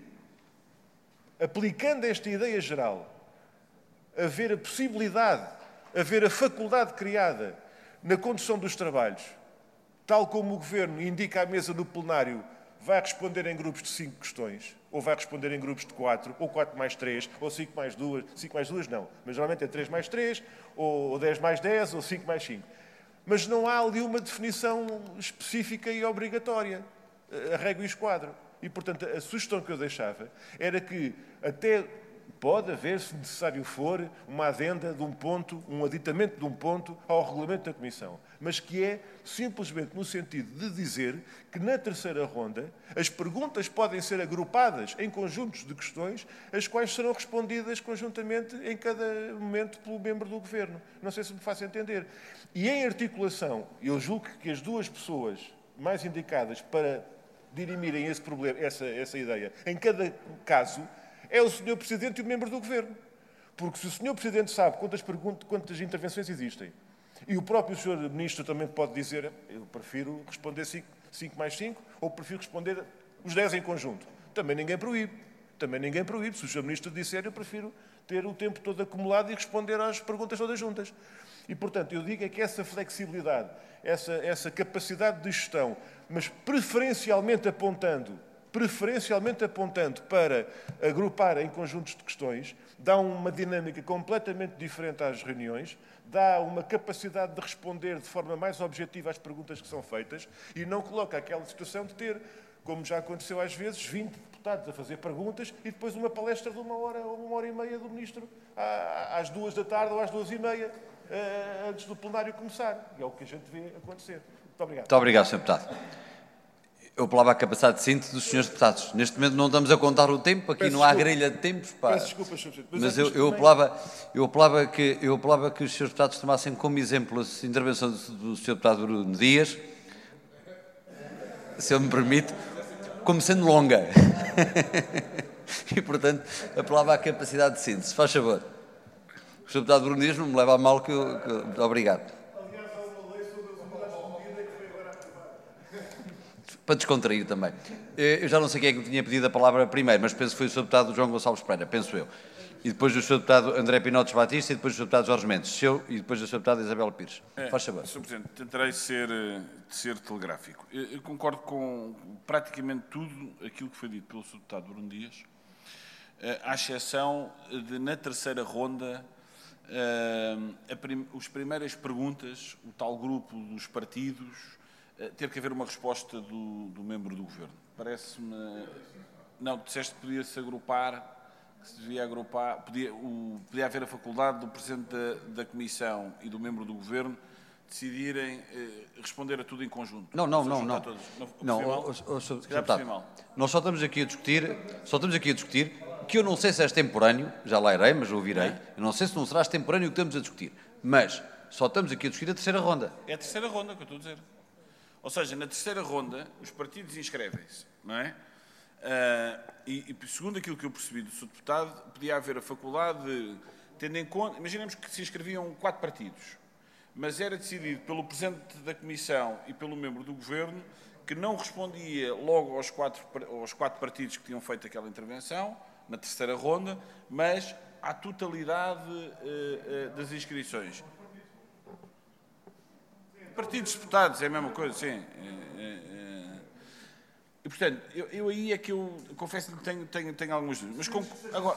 aplicando esta ideia geral, haver a possibilidade, haver a faculdade criada na condução dos trabalhos, tal como o Governo indica à mesa do plenário, vai responder em grupos de cinco questões, ou vai responder em grupos de quatro, ou quatro mais três, ou cinco mais duas, cinco mais duas não, mas geralmente é três mais três, ou dez mais dez, ou cinco mais cinco. Mas não há ali uma definição específica e obrigatória, a régua e esquadro. E, portanto, a sugestão que eu deixava era que até pode haver, se necessário for, uma adenda de um ponto, um aditamento de um ponto ao regulamento da Comissão, mas que é simplesmente no sentido de dizer que na terceira ronda as perguntas podem ser agrupadas em conjuntos de questões, as quais serão respondidas conjuntamente em cada momento pelo membro do Governo. Não sei se me faço entender. E em articulação, eu julgo que as duas pessoas mais indicadas para dirimirem esse problema, essa, essa ideia, em cada caso, é o senhor Presidente e o membro do Governo. Porque se o senhor Presidente sabe quantas, perguntas, quantas intervenções existem, e o próprio senhor Ministro também pode dizer, eu prefiro responder cinco mais cinco, ou prefiro responder os dez em conjunto. Também ninguém proíbe. Também ninguém proíbe. Se o senhor Ministro disser, eu prefiro ter o tempo todo acumulado e responder às perguntas todas juntas. E, portanto, eu digo é que essa flexibilidade, essa, essa capacidade de gestão, mas preferencialmente apontando preferencialmente apontando para agrupar em conjuntos de questões, dá uma dinâmica completamente diferente às reuniões, dá uma capacidade de responder de forma mais objetiva às perguntas que são feitas e não coloca aquela situação de ter, como já aconteceu às vezes, vinte deputados a fazer perguntas e depois uma palestra de uma hora ou uma hora e meia do Ministro às duas da tarde ou às duas e meia, antes do plenário começar. E é o que a gente vê acontecer. Muito obrigado. Muito obrigado, senhor Deputado. Eu apelava à capacidade de síntese dos senhores deputados. Neste momento não estamos a contar o tempo, aqui Peço não há desculpa. grelha de tempos. Pá. Peço desculpa, senhor Presidente. Mas é eu, que isto eu, também- apelava, eu, apelava que, eu apelava que os senhores deputados tomassem como exemplo a intervenção do, do senhor deputado Bruno Dias, se ele me permite, como sendo longa. E, portanto, apelava à capacidade de síntese. Faz favor. O senhor deputado Bruno Dias não me leva a mal que eu... Que, muito obrigado. Para descontrair também. Eu já não sei quem é que me tinha pedido a palavra primeiro, mas penso que foi o senhor deputado João Gonçalves Pereira, penso eu. E depois o senhor deputado André Pinotes Batista e depois o senhor deputado Jorge Mendes. Seu, e depois o senhor deputado Isabel Pires. É, Faz favor. senhor Presidente, tentarei ser, eh, ser telegráfico. Eu, eu concordo com praticamente tudo aquilo que foi dito pelo senhor deputado Bruno Dias, eh, à exceção de, na terceira ronda, eh, a prim, as primeiras perguntas, o tal grupo dos partidos, eh, ter que haver uma resposta do, do membro do Governo. Parece-me... Não, disseste que podia-se agrupar... que se devia agrupar, podia, o, podia haver a faculdade do Presidente da, da Comissão e do membro do Governo decidirem eh, responder a tudo em conjunto. Não, não, Ou não, seja, não. juntar todos. Não, Não, percebi mal? o- o- o senhor Se calhar deputado, percebi mal. nós só estamos aqui a discutir, só estamos aqui a discutir, que eu não sei se é extemporâneo, já lá irei, mas ouvirei, eu não sei se não será extemporâneo o que estamos a discutir, mas só estamos aqui a discutir a terceira ronda. É a terceira ronda que eu estou a dizer. Ou seja, na terceira ronda, os partidos inscrevem-se, não é? Uh, e, e, segundo aquilo que eu percebi do senhor deputado, podia haver a faculdade de, tendo em conta, imaginemos que se inscreviam quatro partidos, mas era decidido pelo Presidente da Comissão e pelo membro do Governo que não respondia logo aos quatro, aos quatro partidos que tinham feito aquela intervenção, na terceira ronda, mas à totalidade uh, uh, das inscrições. Partidos deputados, é a mesma coisa, sim. É, é, é. E, portanto, eu, eu aí é que eu confesso que tenho, tenho, tenho algumas dúvidas. Mas com, agora,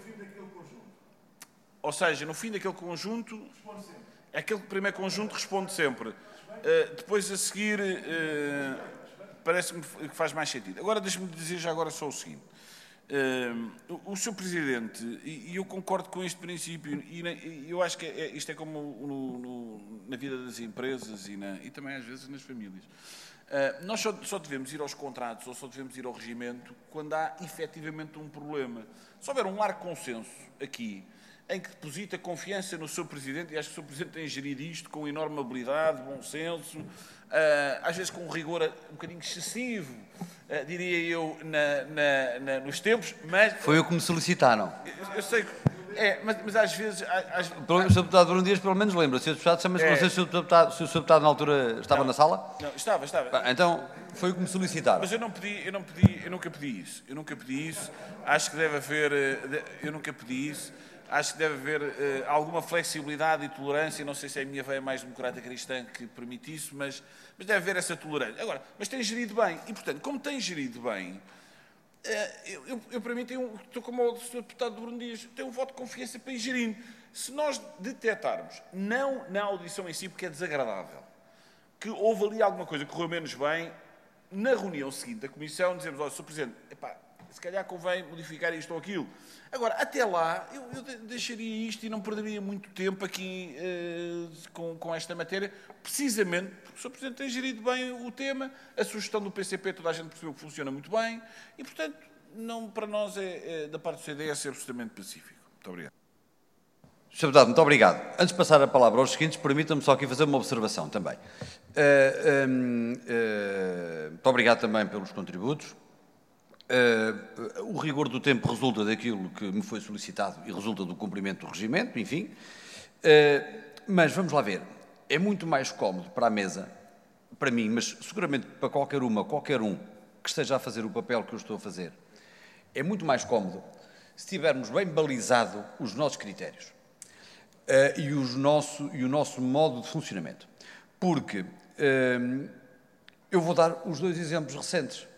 ou seja, no fim daquele conjunto, aquele primeiro conjunto responde sempre. Uh, depois, a seguir, uh, parece-me que faz mais sentido. Agora, deixe-me dizer já agora só o seguinte. Uh, o, o senhor Presidente, e, e eu concordo com este princípio, e, na, e eu acho que é, isto é como no, no, na vida das empresas e, na, e também às vezes nas famílias. Uh, nós só, só devemos ir aos contratos ou só devemos ir ao regimento quando há efetivamente um problema. Se houver um largo consenso aqui em que deposita confiança no seu Presidente, e acho que o seu Presidente tem gerido isto com enorme habilidade, bom senso, uh, às vezes com um rigor um bocadinho excessivo, uh, diria eu, na, na, na, nos tempos, mas... Foi o que me solicitaram. Eu, eu sei que... É, mas, mas às vezes... Às, o senhor Deputado Bruno Dias pelo menos lembra. O senhor Deputado chama-se, é, não sei se o senhor Deputado, se o senhor Deputado na altura estava não, na sala? Não, estava, estava. Então, foi o que me solicitaram. Mas eu não pedi, eu não pedi, eu nunca pedi isso. Eu nunca pedi isso. Acho que deve haver... Eu nunca pedi isso. Acho que deve haver uh, alguma flexibilidade e tolerância. Não sei se é a minha veia mais democrata cristã que permite isso, mas, mas deve haver essa tolerância. Agora, mas tem gerido bem. E, portanto, como tem gerido bem... Eu, eu, eu, para mim, tenho, estou como o senhor Deputado Bruno Dias, tenho um voto de confiança para ir gerindo. Se nós detectarmos, não na audição em si, porque é desagradável, que houve ali alguma coisa que correu menos bem, na reunião seguinte da Comissão, dizemos, olha, senhor Presidente, epá, se calhar convém modificar isto ou aquilo. Agora, até lá, eu, eu deixaria isto e não perderia muito tempo aqui uh, com, com esta matéria, precisamente porque o senhor Presidente tem gerido bem o tema, a sugestão do P C P toda a gente percebeu que funciona muito bem e, portanto, não, para nós, é, é, da parte do C D S, é absolutamente pacífico. Muito obrigado. senhor Deputado, muito obrigado. Antes de passar a palavra aos seguintes, permita-me só aqui fazer uma observação também. Uh, um, uh, muito obrigado também pelos contributos. Uh, o rigor do tempo resulta daquilo que me foi solicitado e resulta do cumprimento do regimento, enfim. Uh, mas vamos lá ver. É muito mais cómodo para a mesa, para mim, mas seguramente para qualquer uma, qualquer um que esteja a fazer o papel que eu estou a fazer, é muito mais cómodo se tivermos bem balizado os nossos critérios uh, e, os nosso, e o nosso modo de funcionamento. Porque uh, eu vou dar os dois exemplos recentes.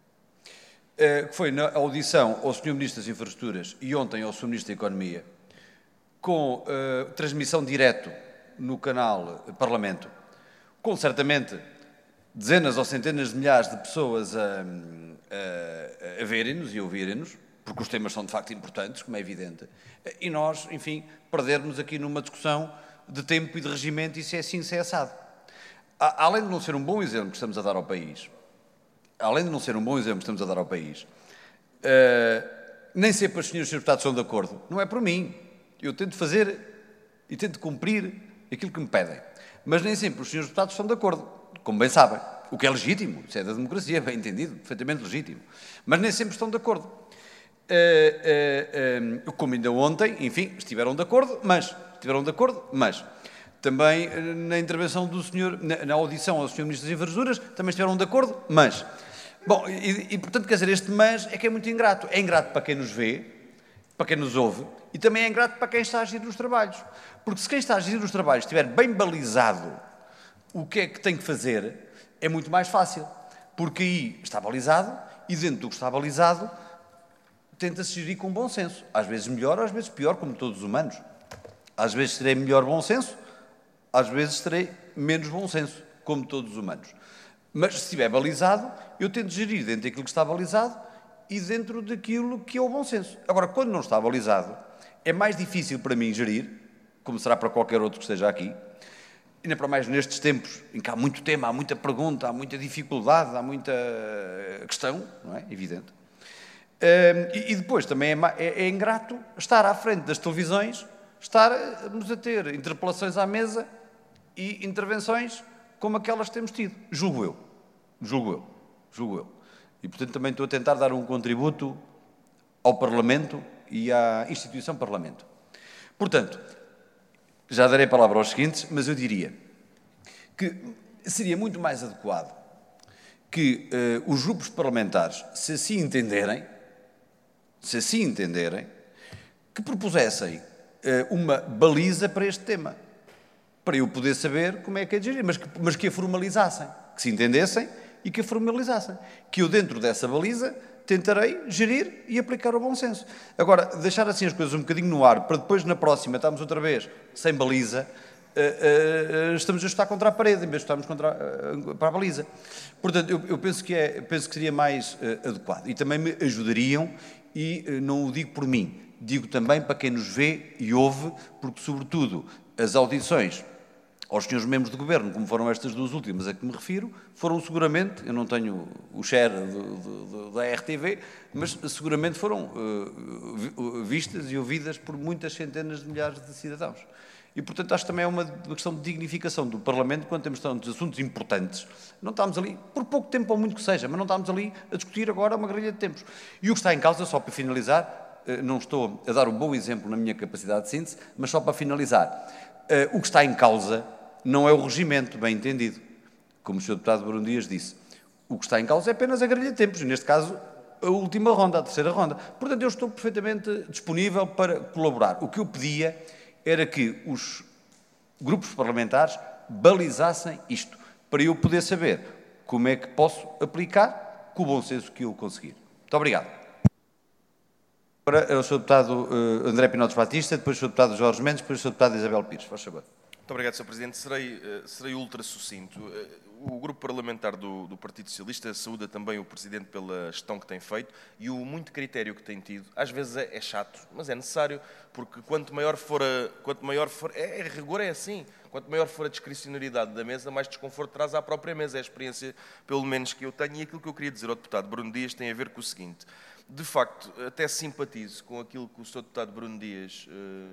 Que foi na audição ao senhor Ministro das Infraestruturas e ontem ao senhor Ministro da Economia, com uh, transmissão direto no canal Parlamento, com certamente dezenas ou centenas de milhares de pessoas a, a, a verem-nos e ouvirem-nos, porque os temas são de facto importantes, como é evidente, e nós, enfim, perdermos aqui numa discussão de tempo e de regimento e se é assim, se é assado. A, além de não ser um bom exemplo que estamos a dar ao país, além de não ser um bom exemplo que estamos a dar ao país, uh, nem sempre os senhores e senhores deputados estão de acordo. Não é por mim. Eu tento fazer e tento cumprir aquilo que me pedem. Mas nem sempre os senhores deputados estão de acordo, como bem sabem. O que é legítimo, isso é da democracia, bem entendido, perfeitamente legítimo. Mas nem sempre estão de acordo. Uh, uh, uh, como ainda ontem, enfim, estiveram de acordo, mas, estiveram de acordo, mas... Também na intervenção do senhor, na, na audição ao senhor Ministro das Infraestruturas, também estiveram de acordo, mas... Bom, e, e portanto, quer dizer, este mas é que é muito ingrato. É ingrato para quem nos vê, para quem nos ouve, e também é ingrato para quem está a gerir os trabalhos. Porque se quem está a gerir os trabalhos estiver bem balizado o que é que tem que fazer, é muito mais fácil. Porque aí está balizado, e dentro do que está balizado, tenta-se gerir com bom senso. Às vezes melhor, às vezes pior, como todos os humanos. Às vezes terei melhor bom senso, às vezes terei menos bom senso, como todos os humanos. Mas, se estiver balizado, eu tento gerir dentro daquilo que está balizado e dentro daquilo que é o bom senso. Agora, quando não está balizado, é mais difícil para mim gerir, como será para qualquer outro que esteja aqui, ainda para mais nestes tempos em que há muito tema, há muita pergunta, há muita dificuldade, há muita questão, não é? Evidente. E depois também é, é, é ingrato estar à frente das televisões, estarmos a ter interpelações à mesa e intervenções como aquelas que temos tido. Julgo eu. Julgo eu. Julgo eu. E, portanto, também estou a tentar dar um contributo ao Parlamento e à instituição Parlamento. Portanto, já darei a palavra aos seguintes, mas eu diria que seria muito mais adequado que uh, os grupos parlamentares, se assim entenderem, se assim entenderem, que propusessem uh, uma baliza para este tema, para eu poder saber como é que é de gerir, mas que, mas que a formalizassem, que se entendessem e que a formalizassem. Que eu, dentro dessa baliza, tentarei gerir e aplicar o bom senso. Agora, deixar assim as coisas um bocadinho no ar, para depois, na próxima, estarmos outra vez sem baliza, uh, uh, estamos a estar contra a parede, em vez de estarmos contra a, uh, para a baliza. Portanto, eu, eu penso, que é, penso que seria mais uh, adequado. E também me ajudariam, e uh, não o digo por mim, digo também para quem nos vê e ouve, porque, sobretudo, as audições aos senhores membros do Governo, como foram estas duas últimas a que me refiro, foram seguramente, eu não tenho o share do, do, do, da R T V, mas seguramente foram uh, vistas e ouvidas por muitas centenas de milhares de cidadãos. E, portanto, acho que também é uma questão de dignificação do Parlamento quando temos tantos assuntos importantes. Não estamos ali, por pouco tempo ou muito que seja, mas não estamos ali a discutir agora uma grelha de tempos. E o que está em causa, só para finalizar, não estou a dar um bom exemplo na minha capacidade de síntese, mas só para finalizar, o que está em causa não é o regimento, bem entendido, como o senhor deputado Bruno Dias disse. O que está em causa é apenas a grelha de tempos, e neste caso a última ronda, a terceira ronda. Portanto, eu estou perfeitamente disponível para colaborar. O que eu pedia era que os grupos parlamentares balizassem isto, para eu poder saber como é que posso aplicar com o bom senso que eu conseguir. Muito obrigado. Agora é o senhor deputado uh, André Pinotes Batista, depois o senhor deputado Jorge Mendes, depois o senhor deputado Isabel Pires. Faz favor. Muito obrigado, senhor Presidente. Serei, serei ultra sucinto. O Grupo Parlamentar do, do Partido Socialista saúda também o Presidente pela gestão que tem feito e o muito critério que tem tido. Às vezes é, é chato, mas é necessário, porque quanto maior for a... Quanto maior for, é, é rigor, é assim. Quanto maior for a discricionariedade da mesa, mais desconforto traz à própria mesa. É a experiência, pelo menos, que eu tenho. E aquilo que eu queria dizer ao deputado Bruno Dias tem a ver com o seguinte. De facto, até simpatizo com aquilo que o senhor deputado Bruno Dias... Uh,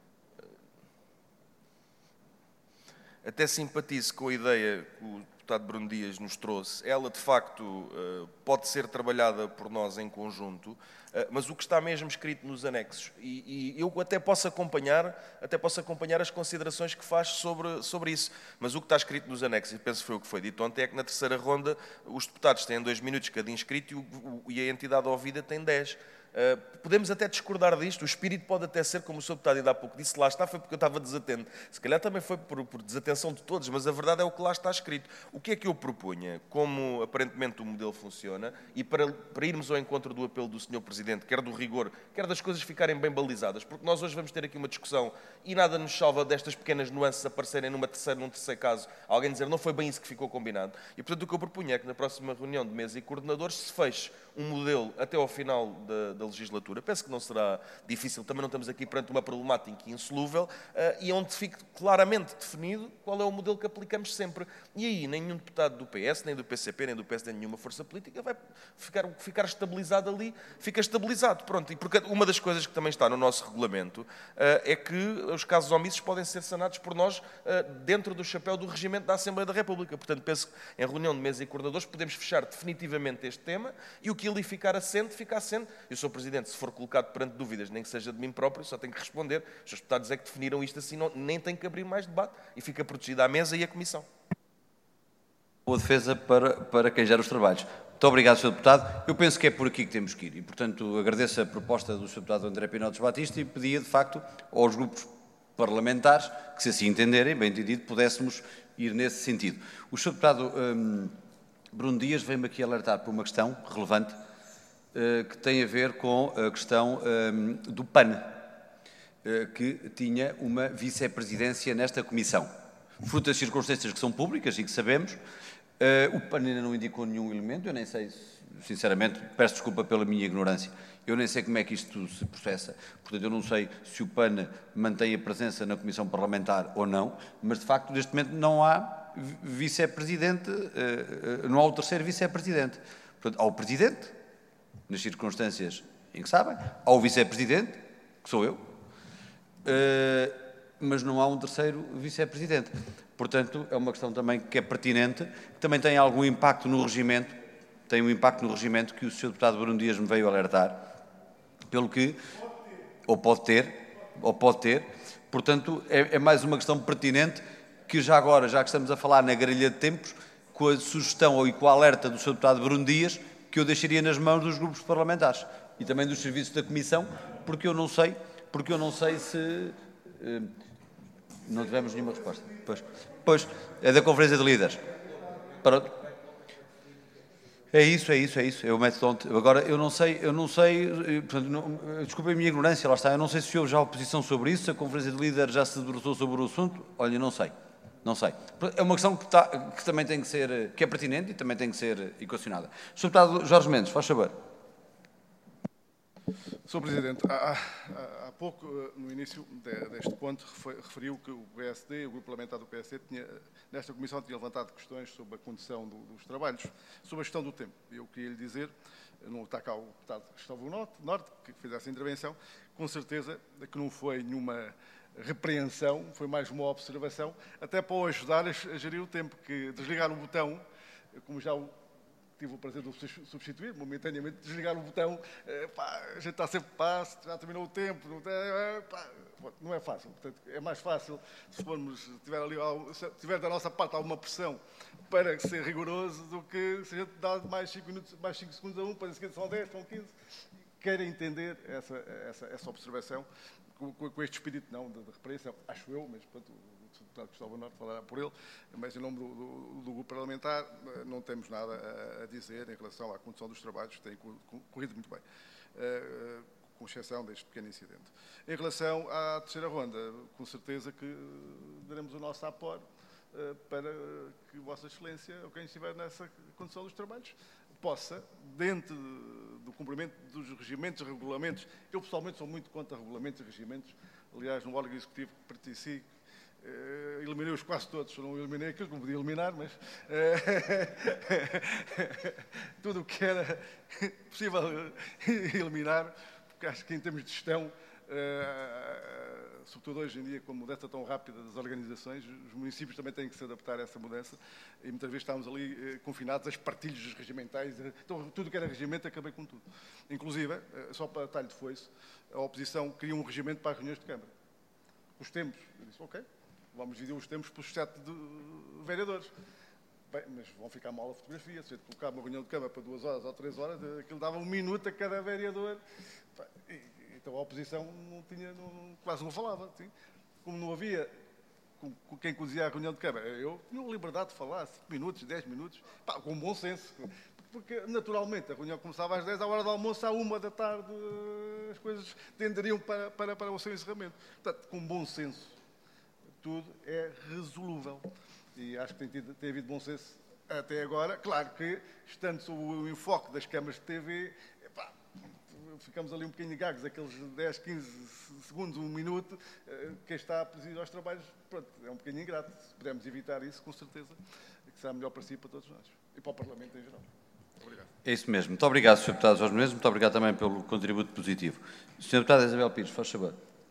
Até simpatizo com a ideia que o deputado Bruno Dias nos trouxe. Ela, de facto, pode ser trabalhada por nós em conjunto, mas o que está mesmo escrito nos anexos, e, e eu até posso acompanhar, até posso acompanhar as considerações que faz sobre, sobre isso, mas o que está escrito nos anexos, e penso que foi o que foi dito ontem, é que na terceira ronda os deputados têm dois minutos cada inscrito e, o, e a entidade ouvida tem dez. Uh, podemos até discordar disto, o espírito pode até ser, como o senhor deputado ainda há pouco disse, lá está, foi porque eu estava desatento. Se calhar também foi por, por desatenção de todos, mas a verdade é o que lá está escrito. O que é que eu propunha? Como aparentemente o modelo funciona, e para, para irmos ao encontro do apelo do senhor Presidente, quer do rigor, quer das coisas ficarem bem balizadas, porque nós hoje vamos ter aqui uma discussão e nada nos salva destas pequenas nuances aparecerem numa terceira, num terceiro caso, alguém dizer não foi bem isso que ficou combinado. E portanto o que eu propunha é que na próxima reunião de mesa e coordenadores se feche um modelo até ao final da, da legislatura. Penso que não será difícil, também não estamos aqui perante uma problemática insolúvel, uh, e onde fique claramente definido qual é o modelo que aplicamos sempre. E aí nenhum deputado do P S, nem do P C P, nem do P S, nem nenhuma força política vai ficar, ficar estabilizado ali, fica estabilizado. Pronto. E porque uma das coisas que também está no nosso regulamento uh, é que os casos omissos podem ser sanados por nós uh, dentro do chapéu do regimento da Assembleia da República. Portanto, penso que em reunião de mesa e coordenadores podemos fechar definitivamente este tema e o que ali ficar assente, fica assente. Eu sou Presidente, se for colocado perante dúvidas, nem que seja de mim próprio, só tenho que responder. Os seus deputados é que definiram isto assim, não, nem tem que abrir mais debate e fica protegida a mesa e a Comissão. Boa defesa para, para quem gera os trabalhos. Muito obrigado, senhor Deputado. Eu penso que é por aqui que temos que ir e, portanto, agradeço a proposta do senhor Deputado André Pinotes Batista e pedia, de facto, aos grupos parlamentares que, se assim entenderem, bem entendido, pudéssemos ir nesse sentido. O senhor Deputado hum, Bruno Dias veio-me aqui alertar por uma questão relevante uh, que tem a ver com a questão um, do P A N, uh, que tinha uma vice-presidência nesta comissão. Fruto das circunstâncias que são públicas e que sabemos, uh, o P A N ainda não indicou nenhum elemento, eu nem sei, sinceramente, peço desculpa pela minha ignorância, eu nem sei como é que isto se processa, portanto eu não sei se o P A N mantém a presença na Comissão Parlamentar ou não, mas de facto neste momento não há vice-presidente, uh, uh, não há o terceiro vice-presidente. Portanto, há o presidente, nas circunstâncias em que sabem, há o vice-presidente, que sou eu, uh, mas não há um terceiro vice-presidente. Portanto, é uma questão também que é pertinente, que também tem algum impacto no regimento, tem um impacto no regimento que o senhor Deputado Bruno Dias me veio alertar, pelo que, ou pode ter, ou pode ter, portanto, é, é mais uma questão pertinente que já agora, já que estamos a falar na grelha de tempos, com a sugestão e com a alerta do senhor Deputado Bruno Dias, que eu deixaria nas mãos dos grupos parlamentares e também dos serviços da Comissão, porque eu não sei, porque eu não sei se... Eh, não tivemos nenhuma resposta. Pois, pois é da Conferência de Líderes. Pronto. É isso, é isso, é isso. Eu meto onde. Agora, eu não sei, eu não sei, portanto, não, desculpem a minha ignorância, lá está, eu não sei se houve já oposição sobre isso, se a Conferência de Líderes já se debruçou sobre o assunto, olha, não sei, não sei. É uma questão que, está, que também tem que ser, que é pertinente e também tem que ser equacionada. senhor Deputado Jorge Mendes, faz favor. senhor Presidente, há, há, há pouco, no início deste ponto, referiu que o P S D, o Grupo Parlamentar do P S D, tinha, nesta Comissão tinha levantado questões sobre a condução do, dos trabalhos, sobre a gestão do tempo. Eu queria lhe dizer, não está cá o deputado Cristóvão Norte, Norte, que fez essa intervenção, com certeza que não foi nenhuma repreensão, foi mais uma observação, até para o ajudar a gerir o tempo, que desligar o botão, como já o tive o prazer de substituir, momentaneamente, desligar o botão, pá, a gente está sempre passo, já terminou o tempo, não, pá, não é fácil. Portanto, é mais fácil, se formos, tiver, ali, se tiver da nossa parte alguma pressão para ser rigoroso, do que se a gente dá mais cinco minutos, mais cinco segundos a um, para seguir são dez, são quinze. Quero entender essa, essa, essa observação, com, com este espírito, não, de, de repreensão, acho eu, mas, portanto, o deputado Cristóvão Norte falará por ele, mas em nome do, do, do grupo parlamentar não temos nada a, a dizer em relação à condução dos trabalhos, que tem corrido muito bem, uh, com exceção deste pequeno incidente. Em relação à terceira ronda, com certeza que daremos o nosso apoio uh, para que Vossa Excelência, ou quem estiver nessa condução dos trabalhos, possa, dentro do cumprimento dos regimentos e regulamentos, eu pessoalmente sou muito contra regulamentos e regimentos, aliás, no órgão executivo que participo, Uh, eliminei-os quase todos, não eliminei aquilo que não podia eliminar, mas uh, tudo o que era possível eliminar, porque acho que em termos de gestão, uh, sobretudo hoje em dia, com a mudança tão rápida das organizações, os municípios também têm que se adaptar a essa mudança e muitas vezes estávamos ali uh, confinados às partilhas regimentais, então tudo que era regimento acabei com tudo. Inclusive, uh, só para talho de foice, a oposição queria um regimento para as reuniões de Câmara. Os tempos, eu disse, ok, vamos dividir os tempos pelos sete de vereadores. Bem, mas vão ficar mal a fotografia. Se a gente colocar uma reunião de Câmara para duas horas ou três horas, aquilo dava um minuto a cada vereador. E, então a oposição não tinha, não, quase não falava. Assim. Como não havia com, com quem conduzia a reunião de Câmara, eu tinha liberdade de falar, cinco minutos, dez minutos, pá, com bom senso. Porque, naturalmente, a reunião começava às dez, à hora do almoço, à uma da tarde, as coisas tenderiam para, para, para o seu encerramento. Portanto, com bom senso, tudo é resolúvel. E acho que tem, tido, tem havido bom senso até agora. Claro que, estando sob o enfoque das câmaras de T V, epá, ficamos ali um bocadinho gagos, aqueles dez, quinze segundos, um minuto, quem está a presidir aos trabalhos, pronto, é um bocadinho ingrato. Se pudermos evitar isso, com certeza, que será melhor para si e para todos nós. E para o Parlamento em geral. Obrigado. É isso mesmo. Muito obrigado, senhor Deputado Jorge Menezes. Muito obrigado também pelo contributo positivo. senhora Deputada Isabel Pires, faz favor.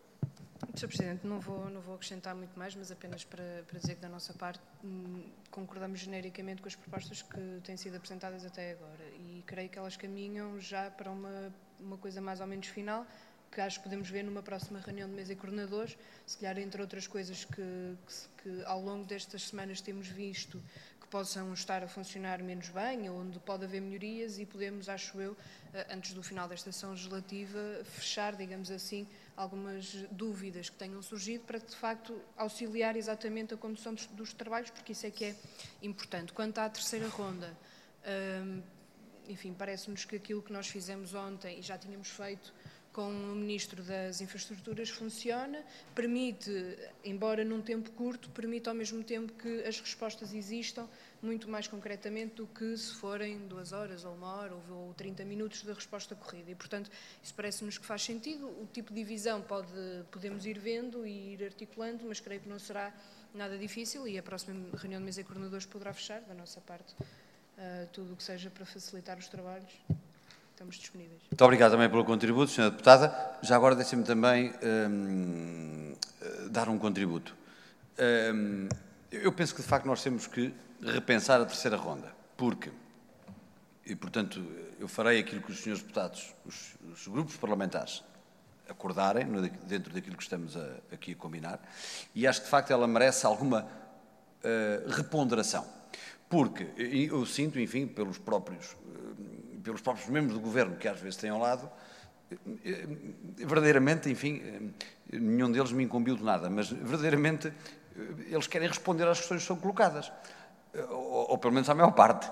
senhor Presidente, não vou, não vou acrescentar muito mais, mas apenas para, para dizer que da nossa parte hum, concordamos genericamente com as propostas que têm sido apresentadas até agora e creio que elas caminham já para uma, uma coisa mais ou menos final, que acho que podemos ver numa próxima reunião de mesa e coordenadores, se calhar entre outras coisas que, que, que ao longo destas semanas temos visto que possam estar a funcionar menos bem, onde pode haver melhorias e podemos, acho eu, antes do final desta sessão legislativa, fechar, digamos assim, algumas dúvidas que tenham surgido para, de facto, auxiliar exatamente a condução dos, dos trabalhos, porque isso é que é importante. Quanto à terceira ronda, hum, enfim, parece-nos que aquilo que nós fizemos ontem e já tínhamos feito com o Ministro das Infraestruturas funciona, permite, embora num tempo curto, permite ao mesmo tempo que as respostas existam muito mais concretamente do que se forem duas horas ou uma hora ou trinta minutos de resposta corrida. E, portanto, isso parece-nos que faz sentido. O tipo de divisão pode, podemos ir vendo e ir articulando, mas creio que não será nada difícil e a próxima reunião de mesa e coordenadores poderá fechar, da nossa parte, uh, tudo o que seja para facilitar os trabalhos. Estamos disponíveis. Muito obrigado também pelo contributo, senhora Deputada. Já agora deixe-me também hum, dar um contributo. Hum, eu penso que, de facto, nós temos que repensar a terceira ronda, porque, e, portanto, eu farei aquilo que os senhores deputados, os, os grupos parlamentares, acordarem no, dentro daquilo que estamos a, aqui a combinar, e acho que, de facto, ela merece alguma uh, reponderação, porque eu sinto, enfim, pelos próprios... Uh, pelos próprios membros do Governo, que às vezes têm ao lado, verdadeiramente, enfim, nenhum deles me incumbiu de nada, mas verdadeiramente eles querem responder às questões que são colocadas, ou, ou pelo menos à maior parte.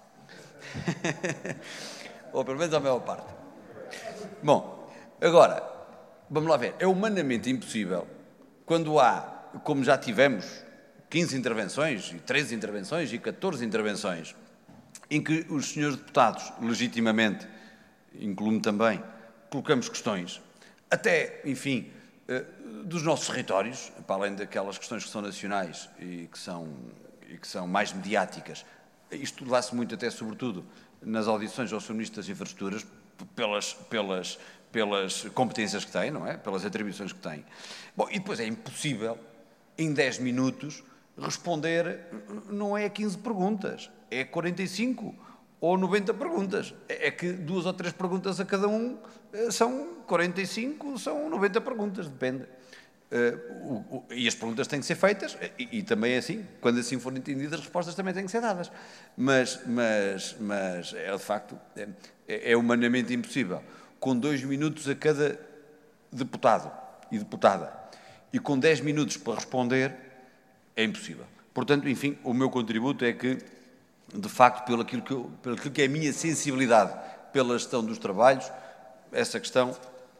ou pelo menos à maior parte. Bom, agora, vamos lá ver, é humanamente impossível, quando há, como já tivemos, quinze intervenções, e treze intervenções, e catorze intervenções, em que os senhores deputados, legitimamente, incluo-me também, colocamos questões, até, enfim, dos nossos territórios, para além daquelas questões que são nacionais e que são, e que são mais mediáticas. Isto dá-se muito até, sobretudo, nas audições aos acionistas de infraestruturas, pelas, pelas, pelas competências que têm, não é? Pelas atribuições que têm. Bom, e depois é impossível, em dez minutos, responder, não é a quinze perguntas, é quarenta e cinco ou noventa perguntas. É que duas ou três perguntas a cada um são quarenta e cinco, são noventa perguntas, depende. Uh, o, o, e as perguntas têm que ser feitas, e, e também é assim, quando assim forem entendidas, as respostas também têm que ser dadas. Mas, mas, mas é de facto, é, é humanamente impossível. Com dois minutos a cada deputado e deputada, e com dez minutos para responder, é impossível. Portanto, enfim, o meu contributo é que, de facto, pelo aquilo que, eu, pelo aquilo que é a minha sensibilidade pela gestão dos trabalhos, essa questão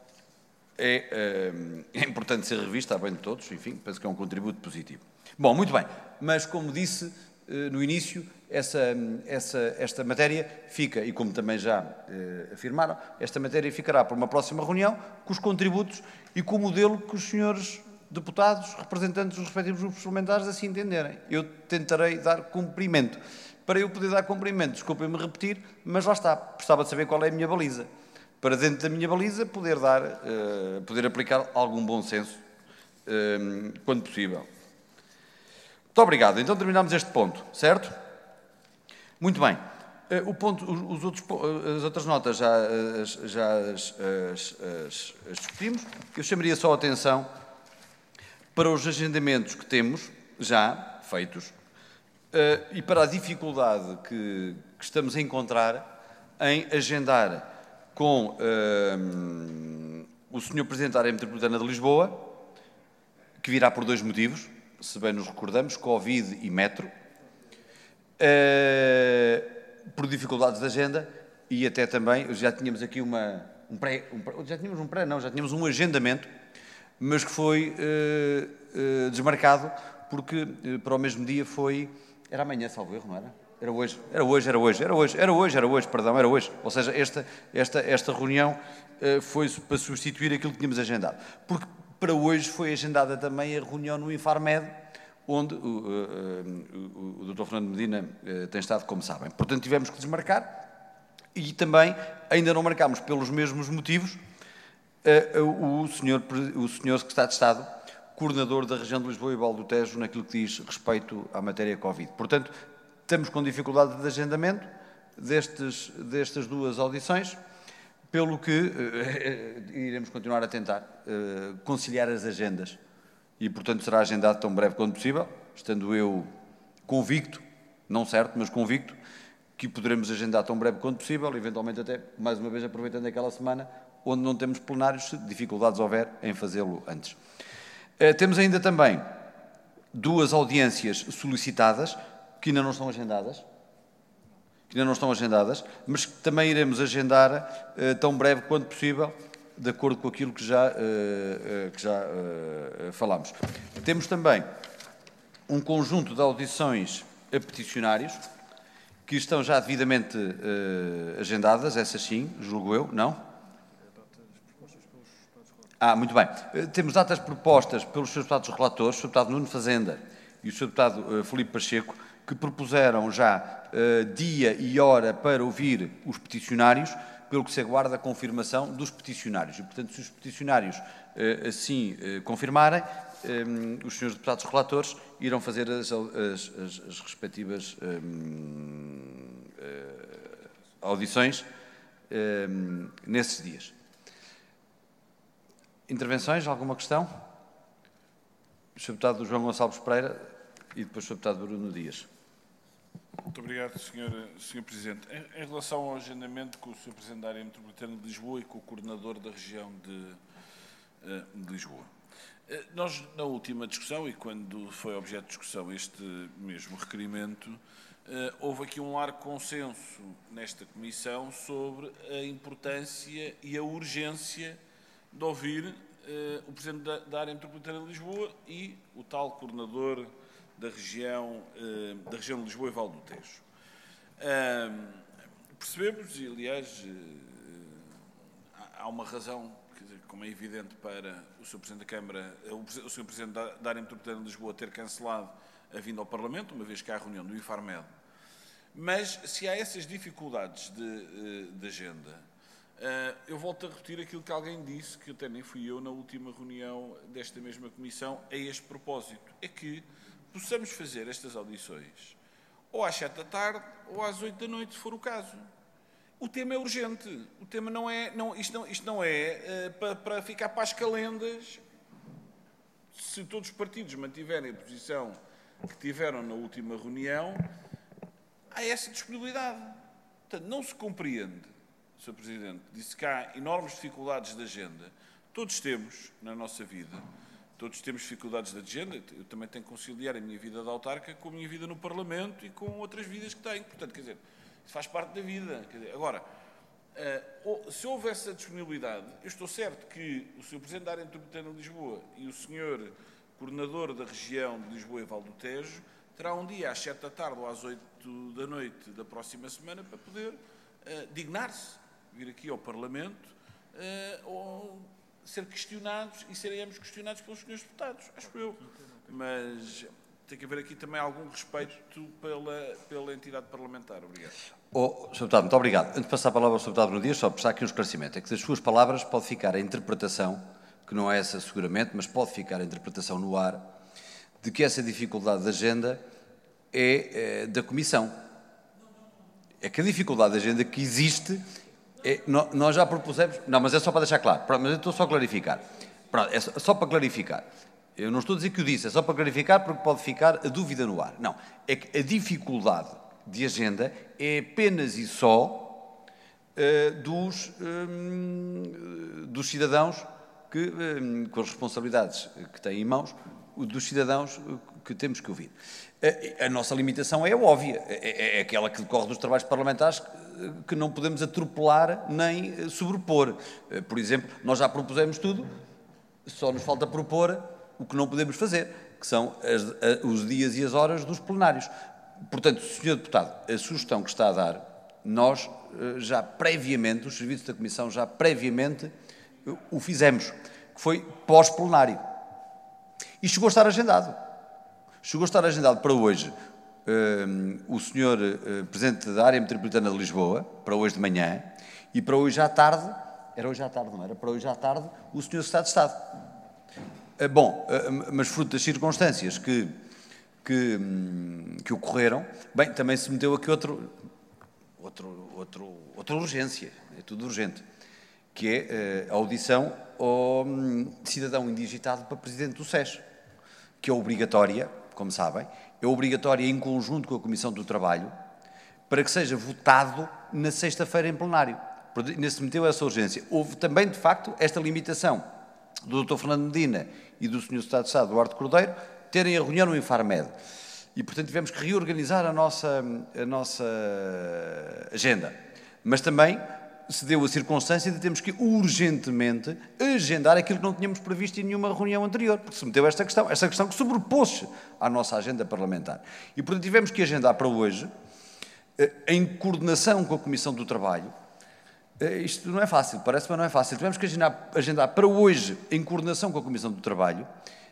é, é importante ser revista a bem de todos, enfim, penso que é um contributo positivo. Bom, muito bem, mas como disse no início, essa, essa, esta matéria fica, e como também já eh, afirmaram, esta matéria ficará para uma próxima reunião com os contributos e com o modelo que os senhores deputados, representantes dos respectivos grupos parlamentares, assim entenderem. Eu tentarei dar cumprimento. Para eu poder dar cumprimento, desculpem-me repetir, mas lá está, precisava de saber qual é a minha baliza. Para dentro da minha baliza poder dar, uh, poder aplicar algum bom senso, uh, quando possível. Muito obrigado. Então terminamos este ponto, certo? Muito bem. Uh, o ponto, os, os outros, as outras notas já, já as, as, as, as discutimos. Eu chamaria só a atenção para os agendamentos que temos já feitos uh, e para a dificuldade que, que estamos a encontrar em agendar com uh, o senhor Presidente da Área Metropolitana de Lisboa, que virá por dois motivos, se bem nos recordamos, Covid e Metro, uh, por dificuldades de agenda e até também, já tínhamos aqui uma, um pré, um, já tínhamos um pré, não, já tínhamos um agendamento, mas que foi uh, uh, desmarcado porque uh, para o mesmo dia foi, era amanhã, salvo erro, não era? Era hoje, era hoje, era hoje, era hoje, era hoje, era hoje, perdão, era hoje. Ou seja, esta, esta, esta reunião uh, foi para substituir aquilo que tínhamos agendado. Porque para hoje foi agendada também a reunião no Infarmed, onde uh, uh, uh, o doutor Fernando Medina uh, tem estado, como sabem. Portanto, tivemos que desmarcar e também ainda não marcámos pelos mesmos motivos uh, uh, o, senhor, o senhor Secretário de Estado, coordenador da região de Lisboa e Val do Tejo, naquilo que diz respeito à matéria Covid. Portanto, estamos com dificuldade de agendamento destes, destas duas audições, pelo que uh, iremos continuar a tentar uh, conciliar as agendas e, portanto, será agendado tão breve quanto possível, estando eu convicto, não certo, mas convicto, que poderemos agendar tão breve quanto possível, eventualmente até, mais uma vez, aproveitando aquela semana onde não temos plenários, se dificuldades houver em fazê-lo antes. Uh, temos ainda também duas audiências solicitadas, que ainda não estão agendadas, que ainda não estão agendadas, mas que também iremos agendar uh, tão breve quanto possível, de acordo com aquilo que já, uh, uh, que já uh, falámos. Temos também um conjunto de audições a peticionários, que estão já devidamente uh, agendadas, essas sim, julgo eu, não? Ah, muito bem. Uh, temos datas propostas pelos senhores deputados relatores, o senhor deputado Nuno Fazenda e o senhor deputado uh, Filipe Pacheco, que propuseram já uh, dia e hora para ouvir os peticionários, pelo que se aguarda a confirmação dos peticionários. E, portanto, se os peticionários uh, assim uh, confirmarem, um, os senhores deputados relatores irão fazer as, as, as, as respectivas um, uh, audições um, nesses dias. Intervenções? Alguma questão? O senhor deputado João Gonçalves Pereira e depois o senhor deputado Bruno Dias. Muito obrigado, senhor senhor Presidente. Em, em relação ao agendamento com o senhor Presidente da Área Metropolitana de Lisboa e com o Coordenador da região de, de Lisboa. Nós, na última discussão, e quando foi objeto de discussão este mesmo requerimento, houve aqui um largo consenso nesta Comissão sobre a importância e a urgência de ouvir o Presidente da, da Área Metropolitana de Lisboa e o tal Coordenador da região, da região de Lisboa e Val do Tejo. Percebemos, e aliás, há uma razão, quer dizer, como é evidente, para o senhor Presidente da Câmara, o senhor Presidente da área metropolitana de Lisboa ter cancelado a vinda ao Parlamento, uma vez que há a reunião do IFARMED. Mas, se há essas dificuldades de, de agenda, eu volto a repetir aquilo que alguém disse, que até nem fui eu na última reunião desta mesma comissão, a este propósito. É que possamos fazer estas audições ou às sete da tarde ou às oito da noite, se for o caso. O tema é urgente. O tema não é... Não, isto, não, isto não é uh, para, para ficar para as calendas. Se todos os partidos mantiverem a posição que tiveram na última reunião, há essa disponibilidade. Portanto, não se compreende, senhor Presidente, disse que há enormes dificuldades de agenda. Todos temos na nossa vida, todos temos dificuldades de agenda. Eu também tenho que conciliar a minha vida de autarca com a minha vida no Parlamento e com outras vidas que tenho. Portanto, quer dizer, isso faz parte da vida. Quer dizer, agora, se houve essa disponibilidade, eu estou certo que o senhor Presidente da área metropolitana de Lisboa e o senhor Coordenador da região de Lisboa e Val do Tejo terá um dia às sete da tarde ou às oito da noite da próxima semana para poder uh, dignar-se, vir aqui ao Parlamento uh, ou ser questionados e seremos questionados pelos senhores deputados, acho eu. Mas tem que haver aqui também algum respeito pela, pela entidade parlamentar. Obrigado. Oh, senhor Deputado, muito obrigado. Antes de passar a palavra ao senhor Deputado Bruno Dias, só prestar aqui um esclarecimento. É que das suas palavras pode ficar a interpretação, que não é essa seguramente, mas pode ficar a interpretação no ar, de que essa dificuldade de agenda é, é da Comissão. É que a dificuldade de agenda que existe, é, nós já propusemos... Não, mas é só para deixar claro. Mas eu estou só a clarificar. Pronto, é só para clarificar. Eu não estou a dizer que o disse, é só para clarificar porque pode ficar a dúvida no ar. Não, é que a dificuldade de agenda é apenas e só uh, dos, um, dos cidadãos que, um, com as responsabilidades que têm em mãos, dos cidadãos que temos que ouvir. A, a nossa limitação é óbvia, é, é aquela que decorre dos trabalhos parlamentares que não podemos atropelar nem sobrepor. Por exemplo, nós já propusemos tudo, só nos falta propor o que não podemos fazer, que são as, a, os dias e as horas dos plenários. Portanto, senhor Deputado, a sugestão que está a dar, nós já previamente, os serviços da Comissão já previamente o fizemos, que foi pós-plenário. E chegou a estar agendado. Chegou a estar agendado para hoje um, o senhor uh, Presidente da Área Metropolitana de Lisboa, para hoje de manhã, e para hoje à tarde, era hoje à tarde, não era? Para hoje à tarde, o senhor Secretário de Estado. Uh, bom, uh, mas fruto das circunstâncias que, que, um, que ocorreram, bem, também se meteu aqui outro, outro, outro, outra urgência, é tudo urgente, que é uh, a audição ao um, cidadão indigitado para Presidente do S E S, que é obrigatória, como sabem, é obrigatória em conjunto com a Comissão do Trabalho, para que seja votado na sexta-feira em plenário. Nesse se meteu essa urgência. Houve também, de facto, esta limitação do doutor Fernando Medina e do senhor Secretário de Estado, Duarte Cordeiro, terem a reunião no IFARMED. E, portanto, tivemos que reorganizar a nossa, a nossa agenda. Mas também se deu a circunstância de termos que urgentemente agendar aquilo que não tínhamos previsto em nenhuma reunião anterior, porque se meteu esta questão, esta questão que sobrepôs-se à nossa agenda parlamentar. E, portanto, tivemos que agendar para hoje, em coordenação com a Comissão do Trabalho. Isto não é fácil, parece, mas não é fácil. Tivemos que agendar, agendar para hoje, em coordenação com a Comissão do Trabalho,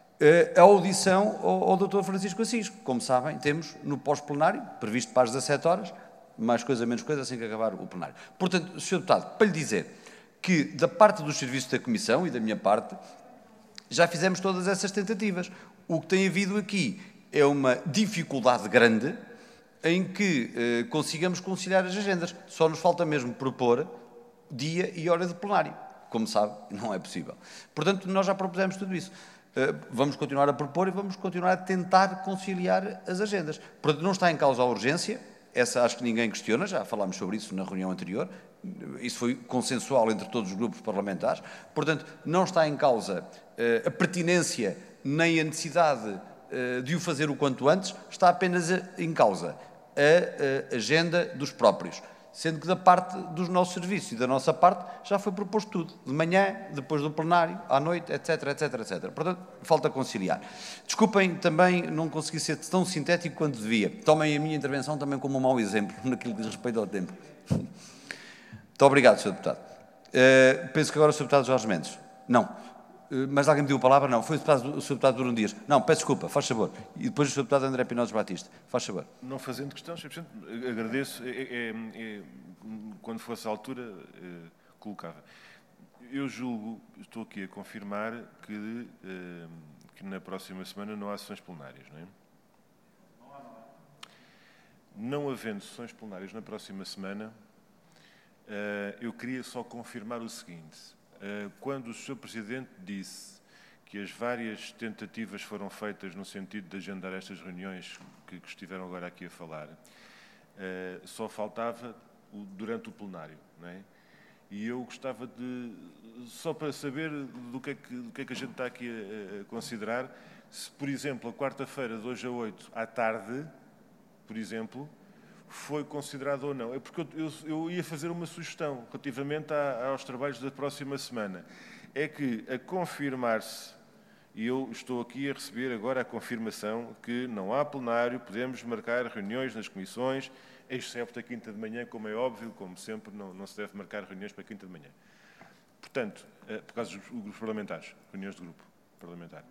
a audição ao, ao doutor Francisco Assis. Como sabem, temos no pós-plenário, previsto para as dezassete horas, mais coisa, menos coisa, assim que acabar o plenário. Portanto, senhor Deputado, para lhe dizer que, da parte dos serviços da Comissão e da minha parte, já fizemos todas essas tentativas. O que tem havido aqui é uma dificuldade grande em que eh, consigamos conciliar as agendas. Só nos falta mesmo propor dia e hora de plenário. Como sabe, não é possível. Portanto, nós já propusemos tudo isso. Uh, vamos continuar a propor e vamos continuar a tentar conciliar as agendas. Portanto, não está em causa a urgência. Essa acho que ninguém questiona, já falámos sobre isso na reunião anterior, isso foi consensual entre todos os grupos parlamentares, portanto, não está em causa uh, a pertinência nem a necessidade uh, de o fazer o quanto antes, está apenas a, em causa a, a agenda dos próprios, sendo que da parte dos nossos serviços e da nossa parte já foi proposto tudo, de manhã, depois do plenário, à noite, etc, etc, etcétera. Portanto, falta conciliar. Desculpem também não consegui ser tão sintético quanto devia. Tomem a minha intervenção também como um mau exemplo naquilo que diz respeito ao tempo. Muito obrigado, senhor Deputado. Uh, penso que agora o senhor Deputado Jorge Mendes. Não. Uh, mas alguém me deu a palavra? Não. Foi o, deputado, o senhor Deputado Bruno Dias. Não, peço desculpa, faz favor. E depois o senhor Deputado André Pinotes Batista. Faz favor. Não fazendo questão, senhor Presidente, agradeço. É, é, é, quando fosse a altura, é, colocava. Eu julgo, estou aqui a confirmar que, é, que na próxima semana não há sessões plenárias, não é? Não havendo sessões plenárias na próxima semana, eu queria só confirmar o seguinte. Quando o senhor Presidente disse que as várias tentativas foram feitas no sentido de agendar estas reuniões que estiveram agora aqui a falar, só faltava durante o plenário, não é? E eu gostava de, só para saber do que é que, do que, é que a gente está aqui a, a considerar, se, por exemplo, a quarta-feira de hoje a oito à tarde, por exemplo, foi considerado ou não. É porque eu, eu, eu ia fazer uma sugestão relativamente a, aos trabalhos da próxima semana. É que, a confirmar-se, e eu estou aqui a receber agora a confirmação que não há plenário, podemos marcar reuniões nas comissões, excepto a quinta de manhã, como é óbvio, como sempre, não, não se deve marcar reuniões para a quinta de manhã. Portanto, por causa dos grupos parlamentares, reuniões de grupo parlamentar.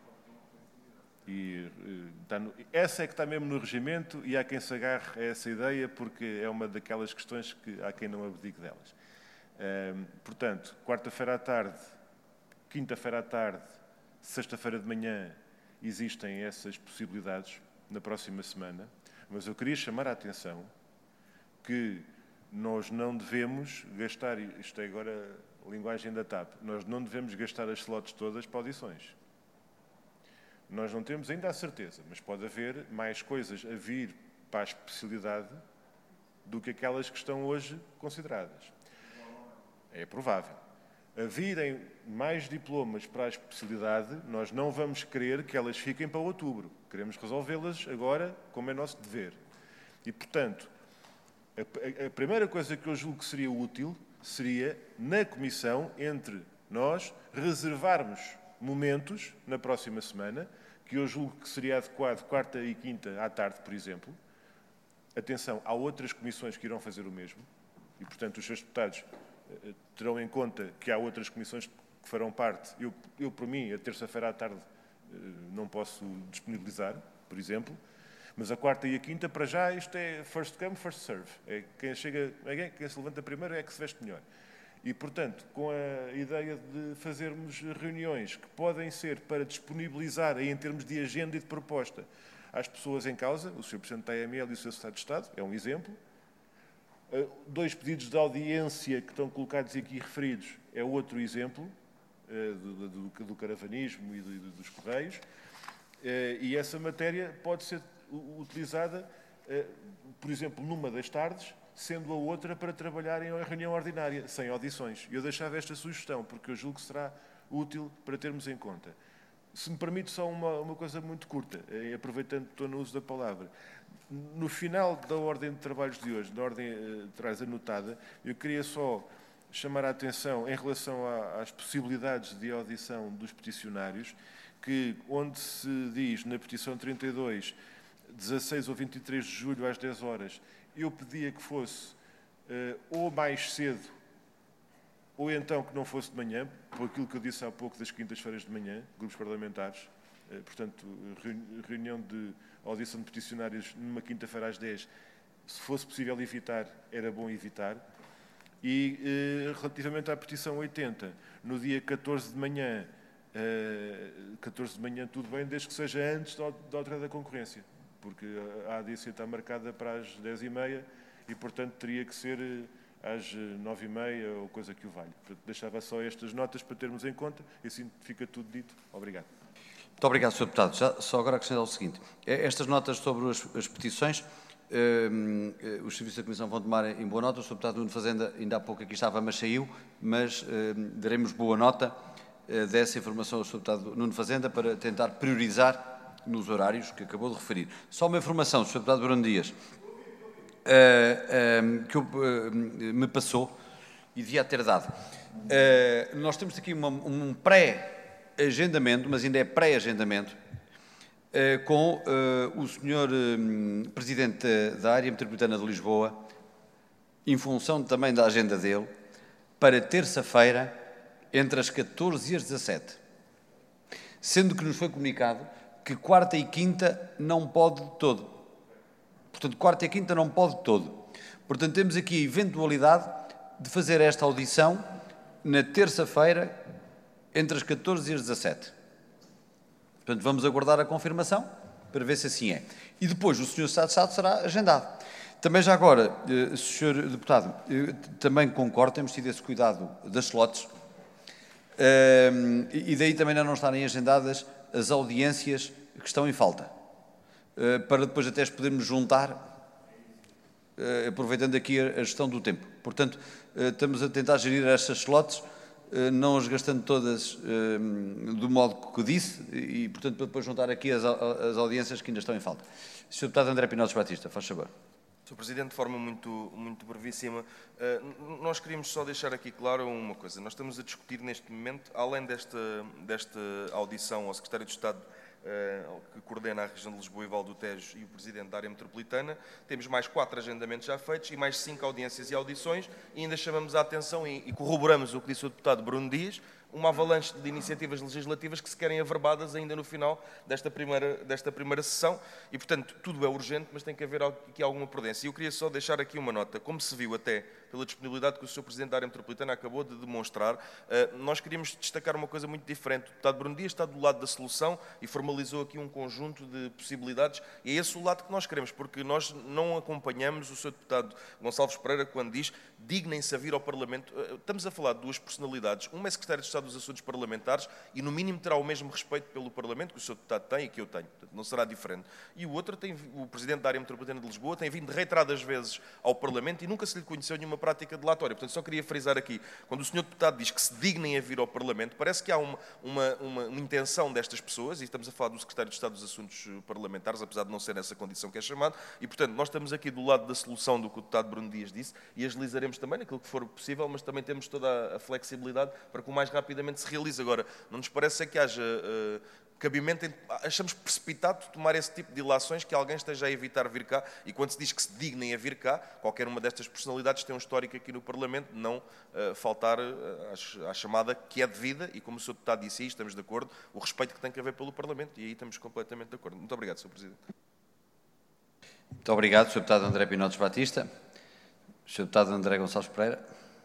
E, está no, essa é que está mesmo no regimento e há quem se agarre a essa ideia porque é uma daquelas questões que há quem não abdique delas. Um, portanto, quarta-feira à tarde, quinta-feira à tarde, sexta-feira de manhã, existem essas possibilidades na próxima semana, mas eu queria chamar a atenção que nós não devemos gastar, isto é agora a linguagem da T A P, nós não devemos gastar as slots todas para audições. Nós não temos ainda a certeza, mas pode haver mais coisas a vir para a especialidade do que aquelas que estão hoje consideradas. É provável. A virem mais diplomas para a especialidade, nós não vamos querer que elas fiquem para outubro. Queremos resolvê-las agora, como é nosso dever. E, portanto, a, a primeira coisa que eu julgo que seria útil seria, na comissão, entre nós, reservarmos momentos, na próxima semana, que eu julgo que seria adequado quarta e quinta à tarde, por exemplo. Atenção, há outras comissões que irão fazer o mesmo e, portanto, os seus deputados eh, terão em conta que há outras comissões que farão parte. Eu, eu por mim, a terça-feira à tarde eh, não posso disponibilizar, por exemplo, mas a quarta e a quinta, para já, isto é first come, first serve. É quem chega, é quem se levanta primeiro é que se veste melhor. E, portanto, com a ideia de fazermos reuniões que podem ser para disponibilizar, em termos de agenda e de proposta, às pessoas em causa, o senhor Presidente da A M L e o senhor Secretário de Estado, é um exemplo. Dois pedidos de audiência que estão colocados aqui referidos é outro exemplo, do, do, do caravanismo e do, dos correios. E essa matéria pode ser utilizada, por exemplo, numa das tardes, sendo a outra para trabalhar em reunião ordinária, sem audições. Eu deixava esta sugestão, porque eu julgo que será útil para termos em conta. Se me permite só uma, uma coisa muito curta, aproveitando que estou no uso da palavra. No final da ordem de trabalhos de hoje, da ordem uh, de trás anotada, eu queria só chamar a atenção em relação a, às possibilidades de audição dos peticionários, que onde se diz na petição trinta e dois, dezasseis ou vinte e três de julho às dez horas, eu pedia que fosse uh, ou mais cedo, ou então que não fosse de manhã, por aquilo que eu disse há pouco das quintas-feiras de manhã, grupos parlamentares, uh, portanto, reunião de audição de peticionários numa quinta-feira às dez, se fosse possível evitar, era bom evitar. E uh, relativamente à petição oitenta, no dia catorze de manhã, uh, catorze de manhã tudo bem, desde que seja antes da, da outra da concorrência, porque a A D C está marcada para as dez e meia e, portanto, teria que ser às nove e meia ou coisa que o valha. Portanto, deixava só estas notas para termos em conta e assim fica tudo dito. Obrigado. Muito obrigado, senhor Deputado. Já, só agora acrescentar o seguinte. Estas notas sobre as, as petições, eh, os serviços da Comissão vão tomar em boa nota. O senhor Deputado Nuno Fazenda ainda há pouco aqui estava, mas saiu, mas eh, daremos boa nota eh, dessa informação ao senhor Deputado Nuno Fazenda para tentar priorizar nos horários que acabou de referir. Só uma informação, senhor Deputado Bruno Dias, uh, uh, que eu, uh, me passou e devia ter dado. Uh, nós temos aqui uma, um pré-agendamento, mas ainda é pré-agendamento, uh, com uh, o senhor uh, Presidente da Área Metropolitana de Lisboa, em função também da agenda dele, para terça-feira, entre as catorze e as dezassete. Sendo que nos foi comunicado que quarta e quinta não pode de todo. Portanto, quarta e quinta não pode de todo. Portanto, temos aqui a eventualidade de fazer esta audição na terça-feira, entre as catorze e as dezassete. Portanto, vamos aguardar a confirmação para ver se assim é. E depois o senhor Estado de Estado será agendado. Também já agora, senhor Deputado, também concordo, temos tido esse cuidado das slots, e daí também não estarem agendadas as audiências que estão em falta, para depois até as podermos juntar, aproveitando aqui a gestão do tempo. Portanto, estamos a tentar gerir estas slots, não as gastando todas do modo que disse, e, portanto, para depois juntar aqui as, as audiências que ainda estão em falta. senhor Deputado André Pinotes Batista, faz favor. senhor Presidente, de forma muito, muito brevíssima, uh, nós queríamos só deixar aqui claro uma coisa. Nós estamos a discutir neste momento, além desta, desta audição ao Secretário de Estado uh, que coordena a região de Lisboa e Val do Tejo e o Presidente da área metropolitana, temos mais quatro agendamentos já feitos e mais cinco audiências e audições, e ainda chamamos a atenção e, e corroboramos o que disse o Deputado Bruno Dias, uma avalanche de iniciativas legislativas que se querem averbadas ainda no final desta primeira, desta primeira sessão e, portanto, tudo é urgente, mas tem que haver aqui alguma prudência. E eu queria só deixar aqui uma nota. Como se viu até pela disponibilidade que o senhor Presidente da área metropolitana acabou de demonstrar, nós queríamos destacar uma coisa muito diferente. O Deputado Bruno Dias está do lado da solução e formalizou aqui um conjunto de possibilidades e é esse o lado que nós queremos, porque nós não acompanhamos o senhor Deputado Gonçalves Pereira quando diz dignem-se a vir ao Parlamento. Estamos a falar de duas personalidades. Uma é Secretário de Estado dos Assuntos Parlamentares e, no mínimo, terá o mesmo respeito pelo Parlamento que o senhor Deputado tem e que eu tenho. Portanto, não será diferente. E o outro, tem, o Presidente da área metropolitana de Lisboa, tem vindo reiteradas vezes ao Parlamento e nunca se lhe conheceu nenhuma prática delatória. Portanto, só queria frisar aqui, quando o senhor Deputado diz que se dignem a vir ao Parlamento, parece que há uma, uma, uma, uma intenção destas pessoas, e estamos a falar do Secretário de Estado dos Assuntos Parlamentares, apesar de não ser nessa condição que é chamado, e, portanto, nós estamos aqui do lado da solução do que o Deputado Bruno Dias disse e agilizaremos também naquilo que for possível, mas também temos toda a flexibilidade para que o mais rapidamente se realize. Agora, não nos parece é que haja uh, cabimento, em, achamos precipitado tomar esse tipo de ilações que alguém esteja a evitar vir cá, e quando se diz que se dignem a vir cá, qualquer uma destas personalidades tem um histórico aqui no Parlamento de não uh, faltar uh, à, à chamada que é devida, e como o senhor Deputado disse aí, estamos de acordo, o respeito que tem que haver pelo Parlamento, e aí estamos completamente de acordo. Muito obrigado, senhor Presidente. Muito obrigado, senhor Deputado André Pinotes Batista. senhor Deputado André Gonçalves Pereira.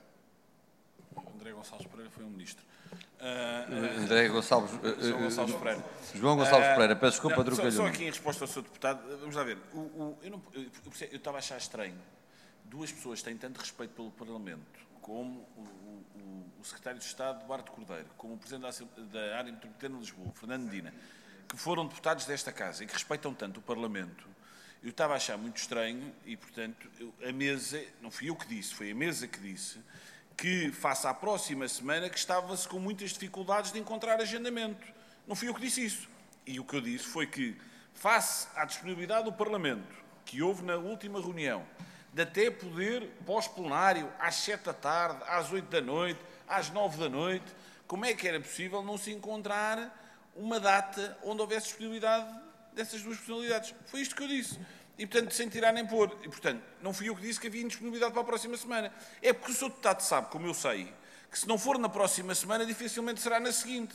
André Gonçalves Pereira foi um ministro. Uh, André Gonçalves, uh, João Gonçalves Pereira. João Gonçalves Pereira, peço desculpa, não, só, só aqui em resposta ao senhor Deputado, vamos lá ver. O, o, eu, não, eu, eu estava a achar estranho. Duas pessoas têm tanto respeito pelo Parlamento, como o, o, o Secretário de Estado, Duarte Cordeiro, como o Presidente da, da área metropolitana de Lisboa, Fernando Medina, que foram deputados desta Casa e que respeitam tanto o Parlamento. Eu estava a achar muito estranho e, portanto, eu, a mesa, não fui eu que disse, foi a mesa que disse, que, face à próxima semana, que estava-se com muitas dificuldades de encontrar agendamento. Não fui eu que disse isso. E o que eu disse foi que, face à disponibilidade do Parlamento, que houve na última reunião, de até poder, pós-plenário, às sete da tarde, às oito da noite, às nove da noite, como é que era possível não se encontrar uma data onde houvesse disponibilidade dessas duas personalidades? Foi isto que eu disse. E, portanto, sem tirar nem pôr. E, portanto, não fui eu que disse que havia indisponibilidade para a próxima semana. É porque o senhor Deputado sabe, como eu sei, que se não for na próxima semana, dificilmente será na seguinte.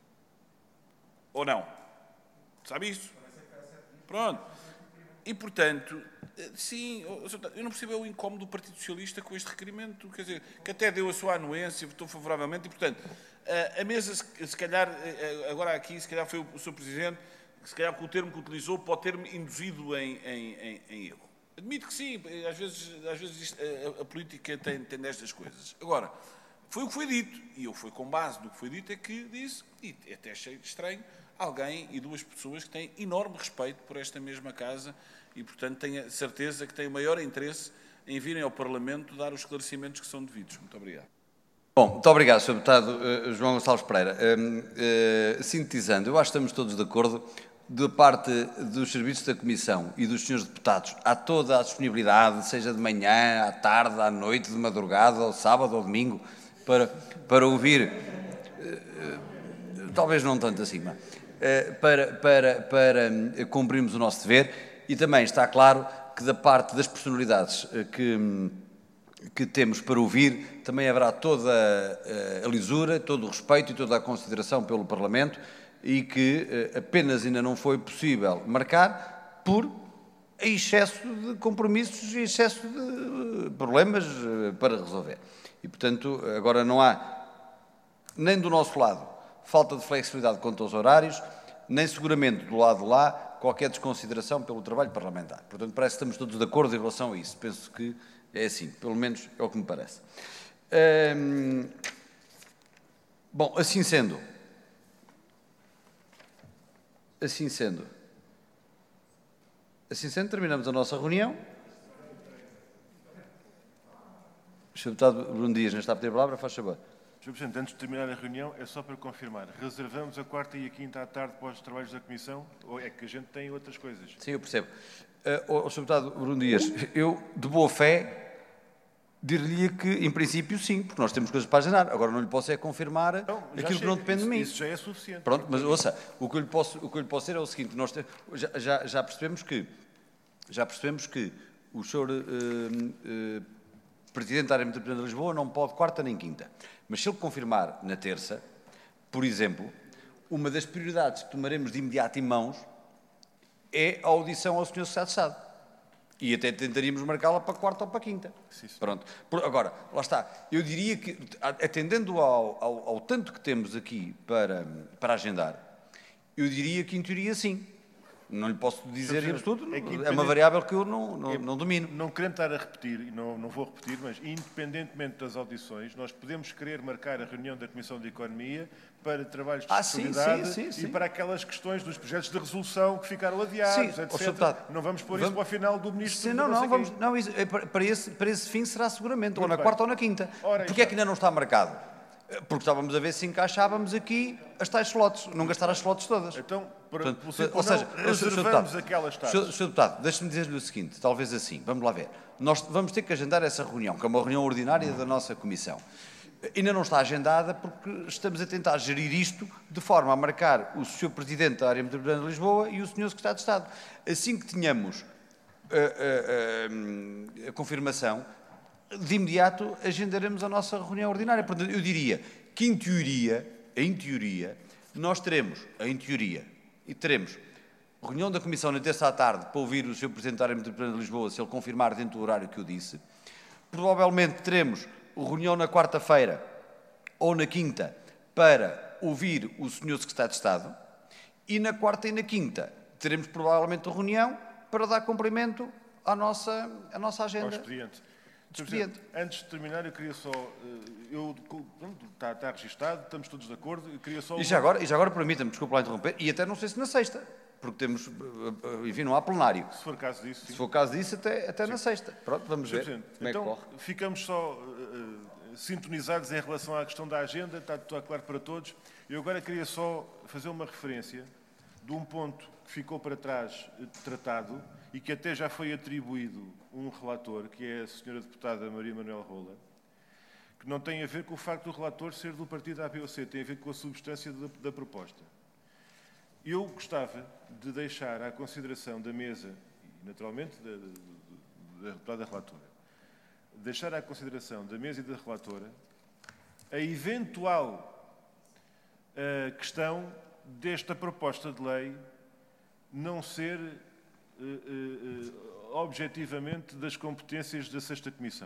Ou não? Sabe isso? Pronto. E, portanto, sim, eu não percebo o incómodo do Partido Socialista com este requerimento, quer dizer, que até deu a sua anuência, votou favoravelmente, e, portanto, a mesa, se calhar, agora aqui, se calhar foi o senhor Presidente, que se calhar com o termo que utilizou pode ter-me induzido em, em, em, em erro. Admito que sim, às vezes, às vezes isto, a, a política tem, tem destas coisas. Agora, foi o que foi dito, e eu fui com base no que foi dito é que disse, e até achei estranho, alguém e duas pessoas que têm enorme respeito por esta mesma casa e, portanto, tenho a certeza que têm o maior interesse em virem ao Parlamento dar os esclarecimentos que são devidos. Muito obrigado. Bom, muito obrigado, senhor Deputado uh, João Gonçalves Pereira. Uh, uh, sintetizando, eu acho que estamos todos de acordo. Da parte dos serviços da Comissão e dos senhores deputados, há toda a disponibilidade, seja de manhã, à tarde, à noite, de madrugada, ao sábado, ao domingo, para, para ouvir, uh, talvez não tanto assim, mas, uh, para, para, para cumprirmos o nosso dever, e também está claro que da parte das personalidades uh, que, que temos para ouvir, também haverá toda a lisura, todo o respeito e toda a consideração pelo Parlamento e que apenas ainda não foi possível marcar por excesso de compromissos e excesso de problemas para resolver. E, portanto, agora não há, nem do nosso lado, falta de flexibilidade quanto aos horários, nem seguramente do lado de lá qualquer desconsideração pelo trabalho parlamentar. Portanto, parece que estamos todos de acordo em relação a isso. Penso que é assim, pelo menos é o que me parece. Hum, bom, assim sendo, assim sendo, assim sendo, terminamos a nossa reunião. O senhor Deputado Bruno Dias, não está a pedir a palavra, faz favor. senhor Presidente, antes de terminar a reunião, é só para confirmar. Reservamos a quarta e a quinta à tarde para os trabalhos da Comissão ou é que a gente tem outras coisas? Sim, eu percebo. Uh, senhor Deputado Bruno Dias, eu, de boa fé, dir-lhe que, em princípio, sim, porque nós temos coisas para agendar. Agora, não lhe posso é confirmar não, aquilo chega. que não depende isso, de mim. Isso já é suficiente. Pronto, mas ouça, o que eu lhe posso, o que eu lhe posso dizer é o seguinte, nós te, já, já, já percebemos que, já percebemos que o senhor uh, uh, Presidente da Área Metropolitana de Lisboa não pode quarta nem quinta. Mas se ele confirmar na terça, por exemplo, uma das prioridades que tomaremos de imediato em mãos é a audição ao senhor Secretário de Estado. E até tentaríamos marcá-la para quarta ou para quinta. Sim, sim. Pronto. Agora, lá está. Eu diria que, atendendo ao, ao, ao tanto que temos aqui para, para agendar, eu diria que, em teoria, sim. Não lhe posso dizer em absoluto, é, é uma variável que eu não, não, não domino. Não querendo estar a repetir, e não, não vou repetir, mas independentemente das audições, nós podemos querer marcar a reunião da Comissão de Economia para trabalhos de ah, sustentabilidade sim, sim, sim, e para aquelas questões dos projetos de resolução que ficaram adiados, sim, etcétera. Não vamos pôr vamos... isso para o final do Ministro. Sim, não, não, vamos, não isso, para, esse, para esse fim será seguramente, Muito ou na bem. quarta ou na quinta. Ora, Porquê é que ainda não está marcado? Porque estávamos a ver se encaixávamos aqui as tais slots, não gastar as slots todas. Então, para, Portanto, ou seja, reservamos aquelas taxas. senhor Deputado, deixe-me dizer-lhe o seguinte, talvez assim, vamos lá ver. Nós vamos ter que agendar essa reunião, que é uma reunião ordinária da nossa Comissão. Ainda não está agendada porque estamos a tentar gerir isto de forma a marcar o senhor Presidente da Área Metropolitana de Lisboa e o senhor Secretário de Estado. Assim que tenhamos a, a, a, a confirmação, de imediato agendaremos a nossa reunião ordinária. Portanto, eu diria que, em teoria, em teoria, nós teremos, em teoria, e teremos reunião da Comissão na terça à tarde para ouvir o senhor Presidente da Área Metropolitana de Lisboa, se ele confirmar dentro do horário que eu disse. Provavelmente teremos reunião na quarta-feira ou na quinta para ouvir o senhor Secretário de Estado e na quarta e na quinta teremos provavelmente a reunião para dar cumprimento à nossa, à nossa agenda. Ao expediente. Expediente. Antes de terminar, eu queria só... Eu, pronto, está, está registado, estamos todos de acordo. Eu queria só... E já agora, e já agora permita-me, desculpa lá interromper, e até não sei se na sexta, porque temos, enfim, não há plenário. Se for caso disso, sim. Se for caso disso, até, até na sexta. Pronto, vamos ver como então, é que corre. Ficamos só uh, sintonizados em relação à questão da agenda, está, está claro para todos. Eu agora queria só fazer uma referência de um ponto que ficou para trás tratado e que até já foi atribuído um relator, que é a senhora deputada Maria Manuel Rola, que não tem a ver com o facto do relator ser do partido A B ou C, tem a ver com a substância da, da proposta. Eu gostava de deixar à consideração da mesa, e naturalmente da, da, da deputada relatora, deixar à consideração da mesa e da relatora a eventual uh, questão desta proposta de lei não ser uh, uh, uh, objetivamente das competências da sexta Comissão.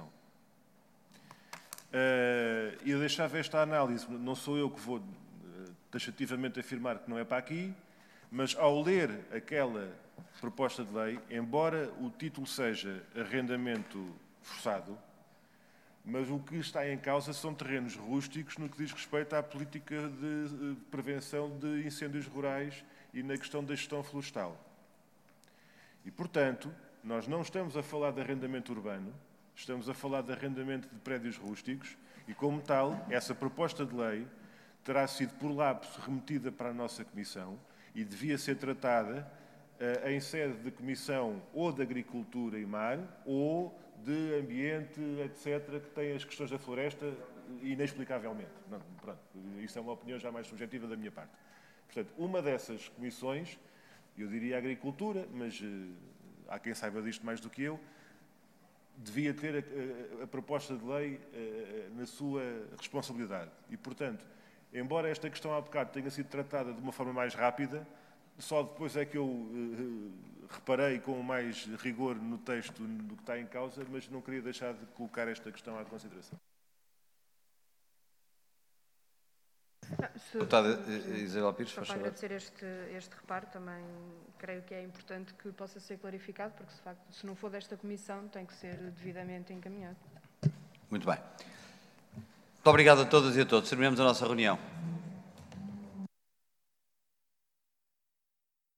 Uh, eu deixava esta análise, não sou eu que vou uh, taxativamente afirmar que não é para aqui, mas ao ler aquela proposta de lei, embora o título seja arrendamento forçado, mas o que está em causa são terrenos rústicos no que diz respeito à política de prevenção de incêndios rurais e na questão da gestão florestal. E, portanto, nós não estamos a falar de arrendamento urbano, estamos a falar de arrendamento de prédios rústicos e, como tal, essa proposta de lei terá sido, por lapso, remetida para a nossa Comissão e devia ser tratada uh, em sede de Comissão ou de Agricultura e Mar ou de Ambiente, etcétera, que tem as questões da floresta inexplicavelmente. Não, pronto, isso é uma opinião já mais subjetiva da minha parte. Portanto, uma dessas comissões, eu diria Agricultura, mas uh, há quem saiba disto mais do que eu, devia ter a, a, a proposta de lei a, na sua responsabilidade. E, portanto, embora esta questão há bocado tenha sido tratada de uma forma mais rápida, só depois é que eu uh, reparei com mais rigor no texto do que está em causa, mas não queria deixar de colocar esta questão à consideração. Deputada Isabel Pires, só faz para favor. agradecer este, este reparo, também creio que é importante que possa ser clarificado, porque se, facto, se não for desta comissão tem que ser devidamente encaminhado. Muito bem. Muito obrigado a todas e a todos. Terminamos a nossa reunião.